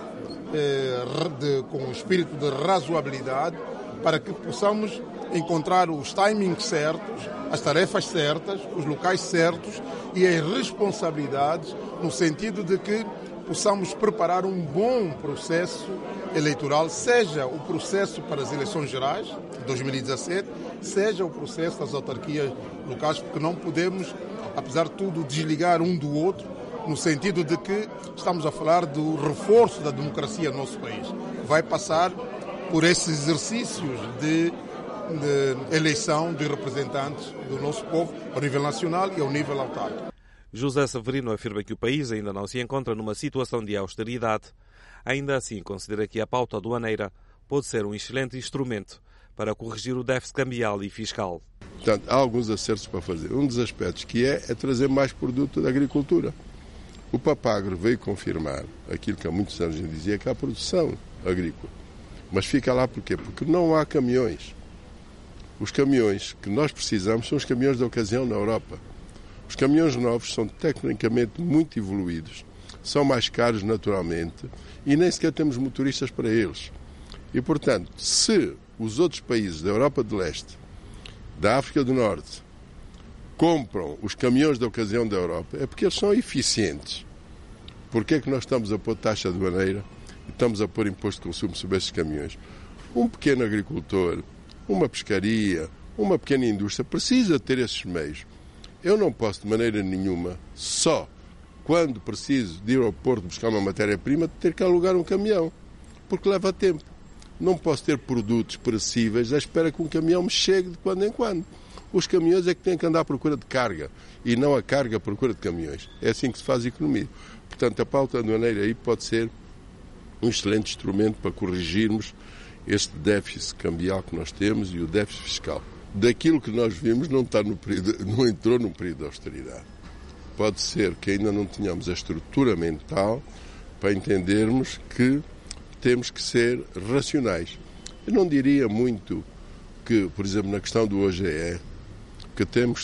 com um espírito de razoabilidade, para que possamos encontrar os timings certos, as tarefas certas, os locais certos e as responsabilidades, no sentido de que possamos preparar um bom processo eleitoral, seja o processo para as eleições gerais de 2017, seja o processo das autarquias locais, porque não podemos, apesar de tudo, desligar um do outro, no sentido de que estamos a falar do reforço da democracia no nosso país. Vai passar por esses exercícios de eleição de representantes do nosso povo ao nível nacional e ao nível autárquico. José Severino afirma que o país ainda não se encontra numa situação de austeridade. Ainda assim, considera que a pauta aduaneira pode ser um excelente instrumento para corrigir o déficit cambial e fiscal. Portanto, há alguns acertos para fazer. Um dos aspectos que é trazer mais produto da agricultura. O Papagro veio confirmar aquilo que há muitos anos a gente dizia, que há produção agrícola. Mas fica lá por quê? Porque não há caminhões. Os caminhões que nós precisamos são os caminhões da ocasião na Europa. Os caminhões novos são tecnicamente muito evoluídos, são mais caros naturalmente e nem sequer temos motoristas para eles. E, portanto, se os outros países da Europa de Leste, da África do Norte, compram os caminhões da ocasião da Europa, é porque eles são eficientes. Porquê é que nós estamos a pôr taxa aduaneira e estamos a pôr imposto de consumo sobre esses caminhões? Um pequeno agricultor, uma pescaria, uma pequena indústria precisa ter esses meios. Eu não posso, de maneira nenhuma, só quando preciso de ir ao porto buscar uma matéria-prima, ter que alugar um caminhão, porque leva tempo. Não posso ter produtos perecíveis à espera que um caminhão me chegue de quando em quando. Os caminhões é que têm que andar à procura de carga e não a carga à procura de caminhões. É assim que se faz economia. Portanto, a pauta aduaneira aí pode ser um excelente instrumento para corrigirmos este déficit cambial que nós temos e o déficit fiscal. Daquilo que nós vimos não entrou num período de austeridade. Pode ser que ainda não tenhamos a estrutura mental para entendermos que temos que ser racionais. Eu não diria muito que, por exemplo, na questão do OGE, que tínhamos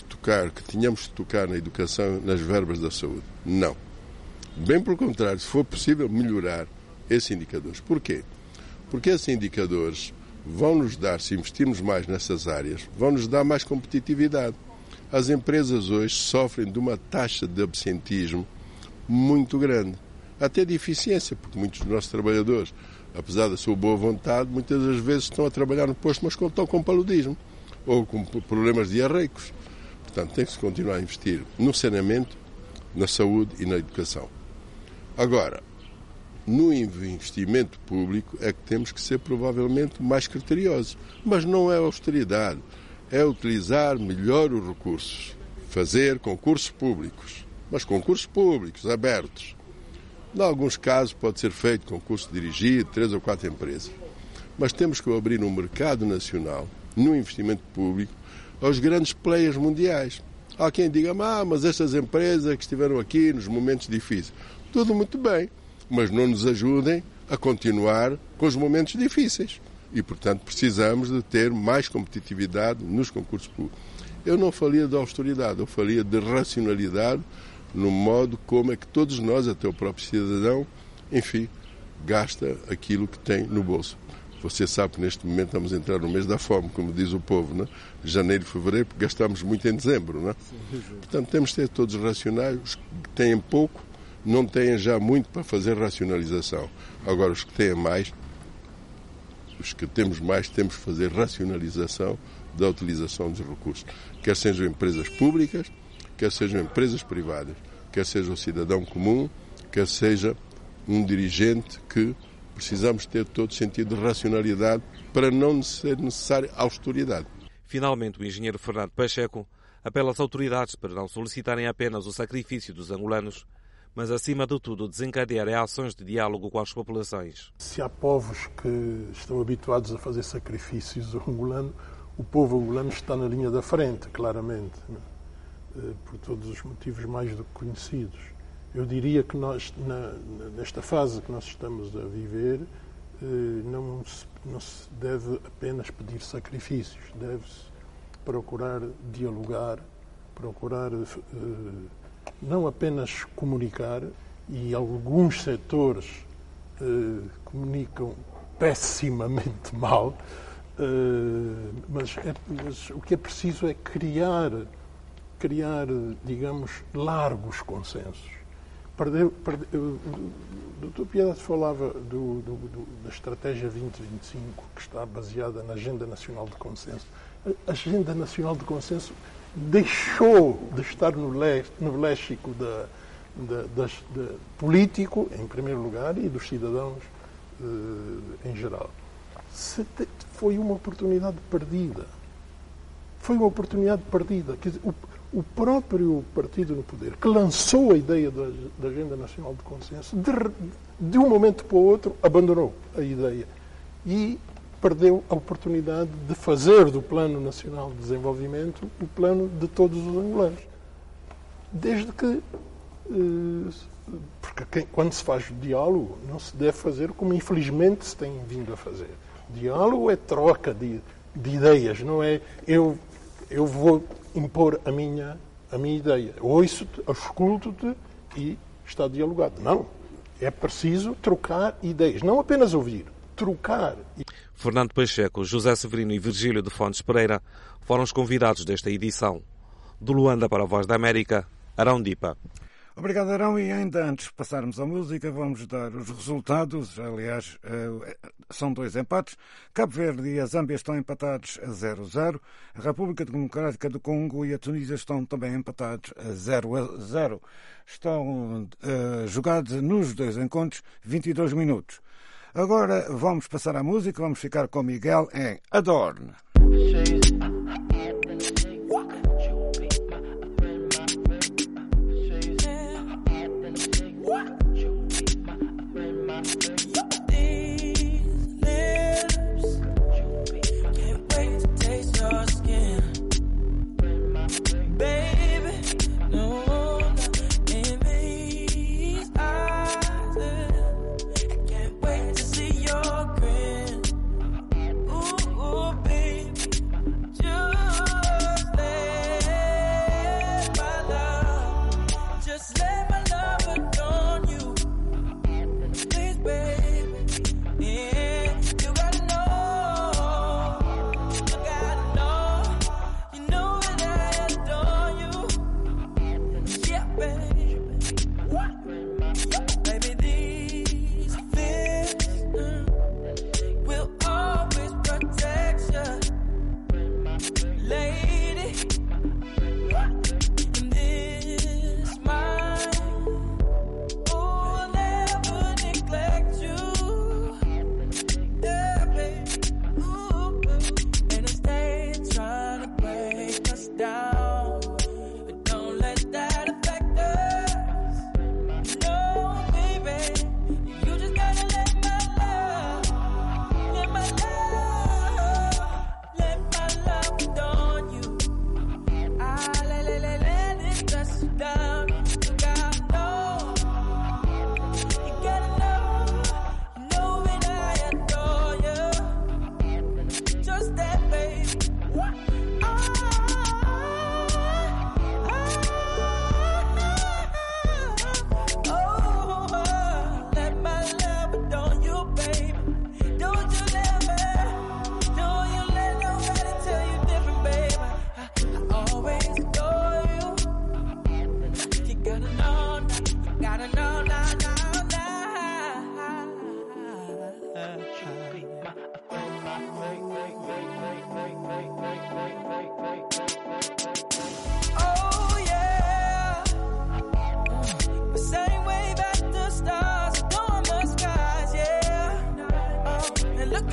de tocar na educação, nas verbas da saúde. Não. Bem pelo contrário, se for possível, melhorar esses indicadores. Porquê? Porque esses indicadores vão nos dar, se investirmos mais nessas áreas, vão nos dar mais competitividade. As empresas hoje sofrem de uma taxa de absentismo muito grande, até de eficiência, porque muitos dos nossos trabalhadores, apesar da sua boa vontade, muitas das vezes estão a trabalhar no posto, mas estão com paludismo ou com problemas diarreicos. Portanto, tem-se continuar a investir no saneamento, na saúde e na educação. Agora, no investimento público é que temos que ser provavelmente mais criteriosos. Mas não é austeridade, é utilizar melhor os recursos. Fazer concursos públicos, mas concursos públicos, abertos. Em alguns casos pode ser feito concurso dirigido, 3 ou 4 empresas. Mas temos que abrir um mercado nacional, no investimento público, aos grandes players mundiais. Há quem diga, mas estas empresas que estiveram aqui nos momentos difíceis. Tudo muito bem, mas não nos ajudem a continuar com os momentos difíceis. E, portanto, precisamos de ter mais competitividade nos concursos públicos. Eu não falaria de austeridade, eu falaria de racionalidade no modo como é que todos nós, até o próprio cidadão, enfim, gasta aquilo que tem no bolso. Você sabe que neste momento estamos a entrar no mês da fome, como diz o povo, né? Janeiro e fevereiro, porque gastamos muito em dezembro, né? Portanto, temos de ter todos racionais, os que têm pouco, não têm já muito para fazer racionalização. Agora, os que têm mais, os que temos mais, temos que fazer racionalização da utilização dos recursos. Quer sejam empresas públicas, quer sejam empresas privadas, quer seja o cidadão comum, quer seja um dirigente, que precisamos ter todo sentido de racionalidade para não ser necessária austeridade. Finalmente, o engenheiro Fernando Pacheco apela às autoridades para não solicitarem apenas o sacrifício dos angolanos, mas, acima de tudo, desencadearem ações de diálogo com as populações. Se há povos que estão habituados a fazer sacrifícios, o povo angolano está na linha da frente, claramente, por todos os motivos mais do que conhecidos. Eu diria que nós, nesta fase que nós estamos a viver, não se deve apenas pedir sacrifícios, deve-se procurar dialogar, procurar não apenas comunicar, e alguns setores comunicam pessimamente mal, mas o que é preciso é criar, digamos, largos consensos. O Dr. Piedade falava da Estratégia 2025, que está baseada na Agenda Nacional de Consenso. A Agenda Nacional de Consenso deixou de estar no léxico político, em primeiro lugar, e dos cidadãos em geral. Foi uma oportunidade perdida. Foi uma oportunidade perdida. Quer dizer, o próprio partido no poder, que lançou a ideia da Agenda Nacional de Consenso, de um momento para o outro, abandonou a ideia e perdeu a oportunidade de fazer do Plano Nacional de Desenvolvimento o plano de todos os angolanos. Desde que... Porque quando se faz diálogo, não se deve fazer como infelizmente se tem vindo a fazer. Diálogo é troca de ideias, não é eu vou impor a minha ideia. Ouço-te, ausculto-te e está dialogado. Não. É preciso trocar ideias. Não apenas ouvir, trocar. Fernando Pacheco, José Severino e Virgílio de Fontes Pereira foram os convidados desta edição. De Luanda para a Voz da América, Arão Dipa. Obrigado, Arão. E ainda antes de passarmos à música, vamos dar os resultados. Aliás, são 2 empates. Cabo Verde e a Zâmbia estão empatados a 0-0. A República Democrática do Congo e a Tunísia estão também empatados a 0-0. Estão jogados nos 2 encontros 22 minutos. Agora vamos passar à música. Vamos ficar com Miguel em Adorne. Just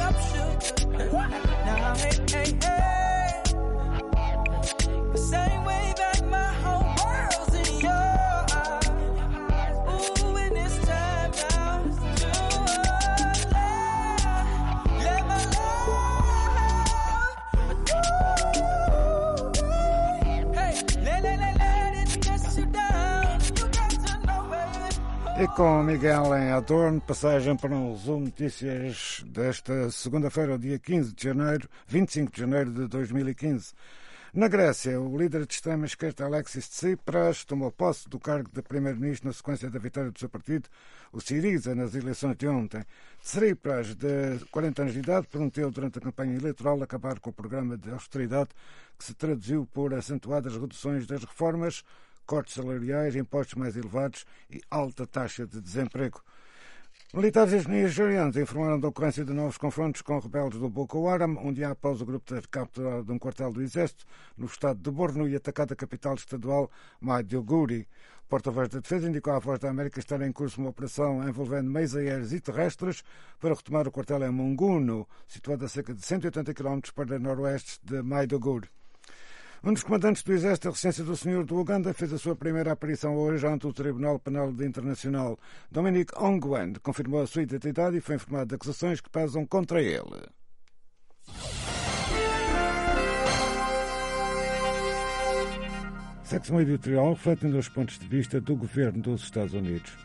up sugar. Now, hey. The same way that my whole world's in your eyes. Ooh, and it's time now to let my love. Hey, let it press you down. You got to know, baby. E com Miguel em Adorno, passagem para um resumo de notícias desta segunda-feira, dia 25 de janeiro de 2015. Na Grécia, o líder de extrema-esquerda Alexis Tsipras tomou posse do cargo de primeiro-ministro na sequência da vitória do seu partido, o Syriza, nas eleições de ontem. Tsipras, de 40 anos de idade, prometeu durante a campanha eleitoral acabar com o programa de austeridade que se traduziu por acentuadas reduções das reformas, cortes salariais, impostos mais elevados e alta taxa de desemprego. Militares nigerianos informaram da ocorrência de novos confrontos com rebeldes do Boko Haram, um dia após o grupo ter capturado um quartel do Exército no estado de Borno e atacado a capital estadual, Maiduguri. O porta-voz da Defesa indicou à Voz da América estar em curso uma operação envolvendo meios aéreos e terrestres para retomar o quartel em Munguno, situado a cerca de 180 km para noroeste de Maiduguri. Um dos comandantes do Exército, a Resistência do Senhor do Uganda, fez a sua primeira aparição hoje ante o Tribunal Penal Internacional. Dominic Ongwen confirmou a sua identidade e foi informado de acusações que pesam contra ele. Secção editorial refletindo os pontos de vista do governo dos Estados Unidos.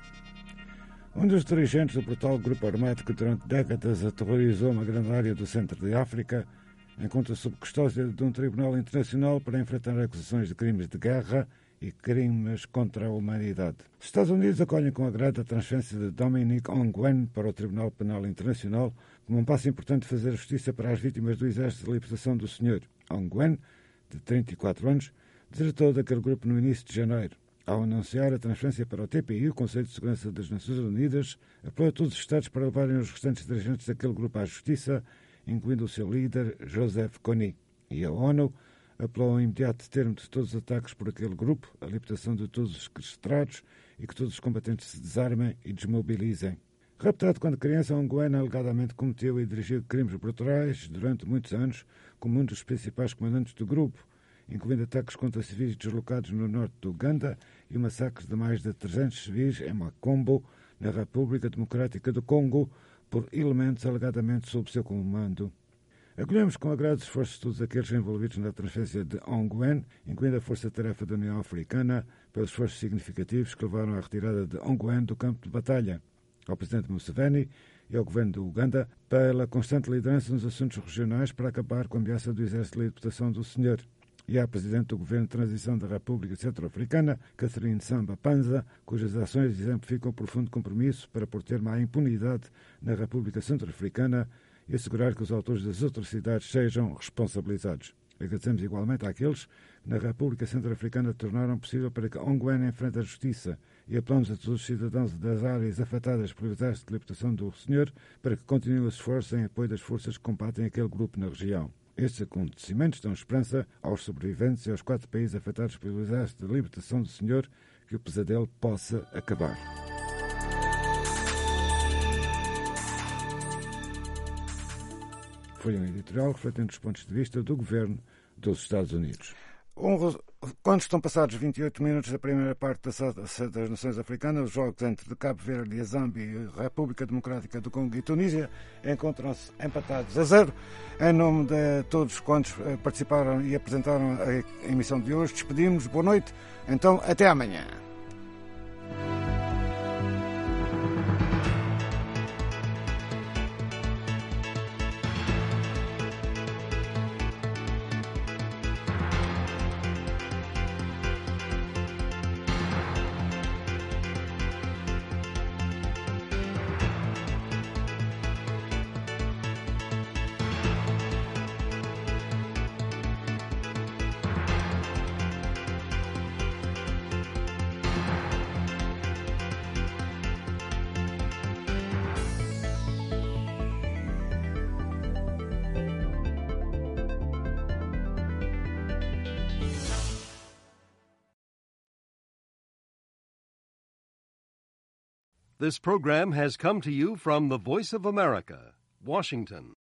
Um dos dirigentes do brutal grupo armado que durante décadas aterrorizou uma grande área do centro de África encontra-se sob custódia de um tribunal internacional para enfrentar acusações de crimes de guerra e crimes contra a humanidade. Os Estados Unidos acolhem com agrado a transferência de Dominic Ongwen para o Tribunal Penal Internacional como um passo importante de fazer justiça para as vítimas do Exército de Libertação do Senhor. Ongwen, de 34 anos, desertou daquele grupo no início de janeiro. Ao anunciar a transferência para o TPI, o Conselho de Segurança das Nações Unidas, apelou a todos os Estados para levarem os restantes dirigentes daquele grupo à justiça, incluindo o seu líder, Joseph Kony. E a ONU apelou ao imediato termo de todos os ataques por aquele grupo, a libertação de todos os sequestrados e que todos os combatentes se desarmem e desmobilizem. Raptado quando criança, Ongwen alegadamente cometeu e dirigiu crimes brutais durante muitos anos, como um dos principais comandantes do grupo, incluindo ataques contra civis deslocados no norte do Uganda e massacres de mais de 300 civis em Makombo, na República Democrática do Congo, por elementos alegadamente sob seu comando. Acolhemos com agrado os esforços de todos aqueles envolvidos na transferência de Ongwen, incluindo a Força-Tarefa da União Africana, pelos esforços significativos que levaram à retirada de Ongwen do campo de batalha, ao Presidente Museveni e ao Governo do Uganda, pela constante liderança nos assuntos regionais para acabar com a ameaça do Exército de Libertação do Senhor, e à Presidente do Governo de Transição da República Centro-Africana, Catherine Samba-Panza, cujas ações exemplificam o profundo compromisso para pôr termo à impunidade na República Centro-Africana e assegurar que os autores das atrocidades sejam responsabilizados. Agradecemos igualmente àqueles que na República Centro-Africana tornaram possível para que Ongwen enfrente a justiça e apelamos a todos os cidadãos das áreas afetadas pelo Exército de Libertação do Senhor para que continuem os esforços em apoio das forças que combatem aquele grupo na região. Estes acontecimentos dão esperança aos sobreviventes e aos 4 países afetados pelo Exército de Libertação do Senhor que o pesadelo possa acabar. Foi um editorial refletindo os pontos de vista do governo dos Estados Unidos. Quando estão passados 28 minutos da primeira parte das Nações Africanas, os jogos entre Cabo Verde e a Zâmbia e a República Democrática do Congo e Tunísia encontram-se empatados a 0. Em nome de todos quantos participaram e apresentaram a emissão de hoje, despedimos. Boa noite. Então, até amanhã. This program has come to you from the Voice of America, Washington.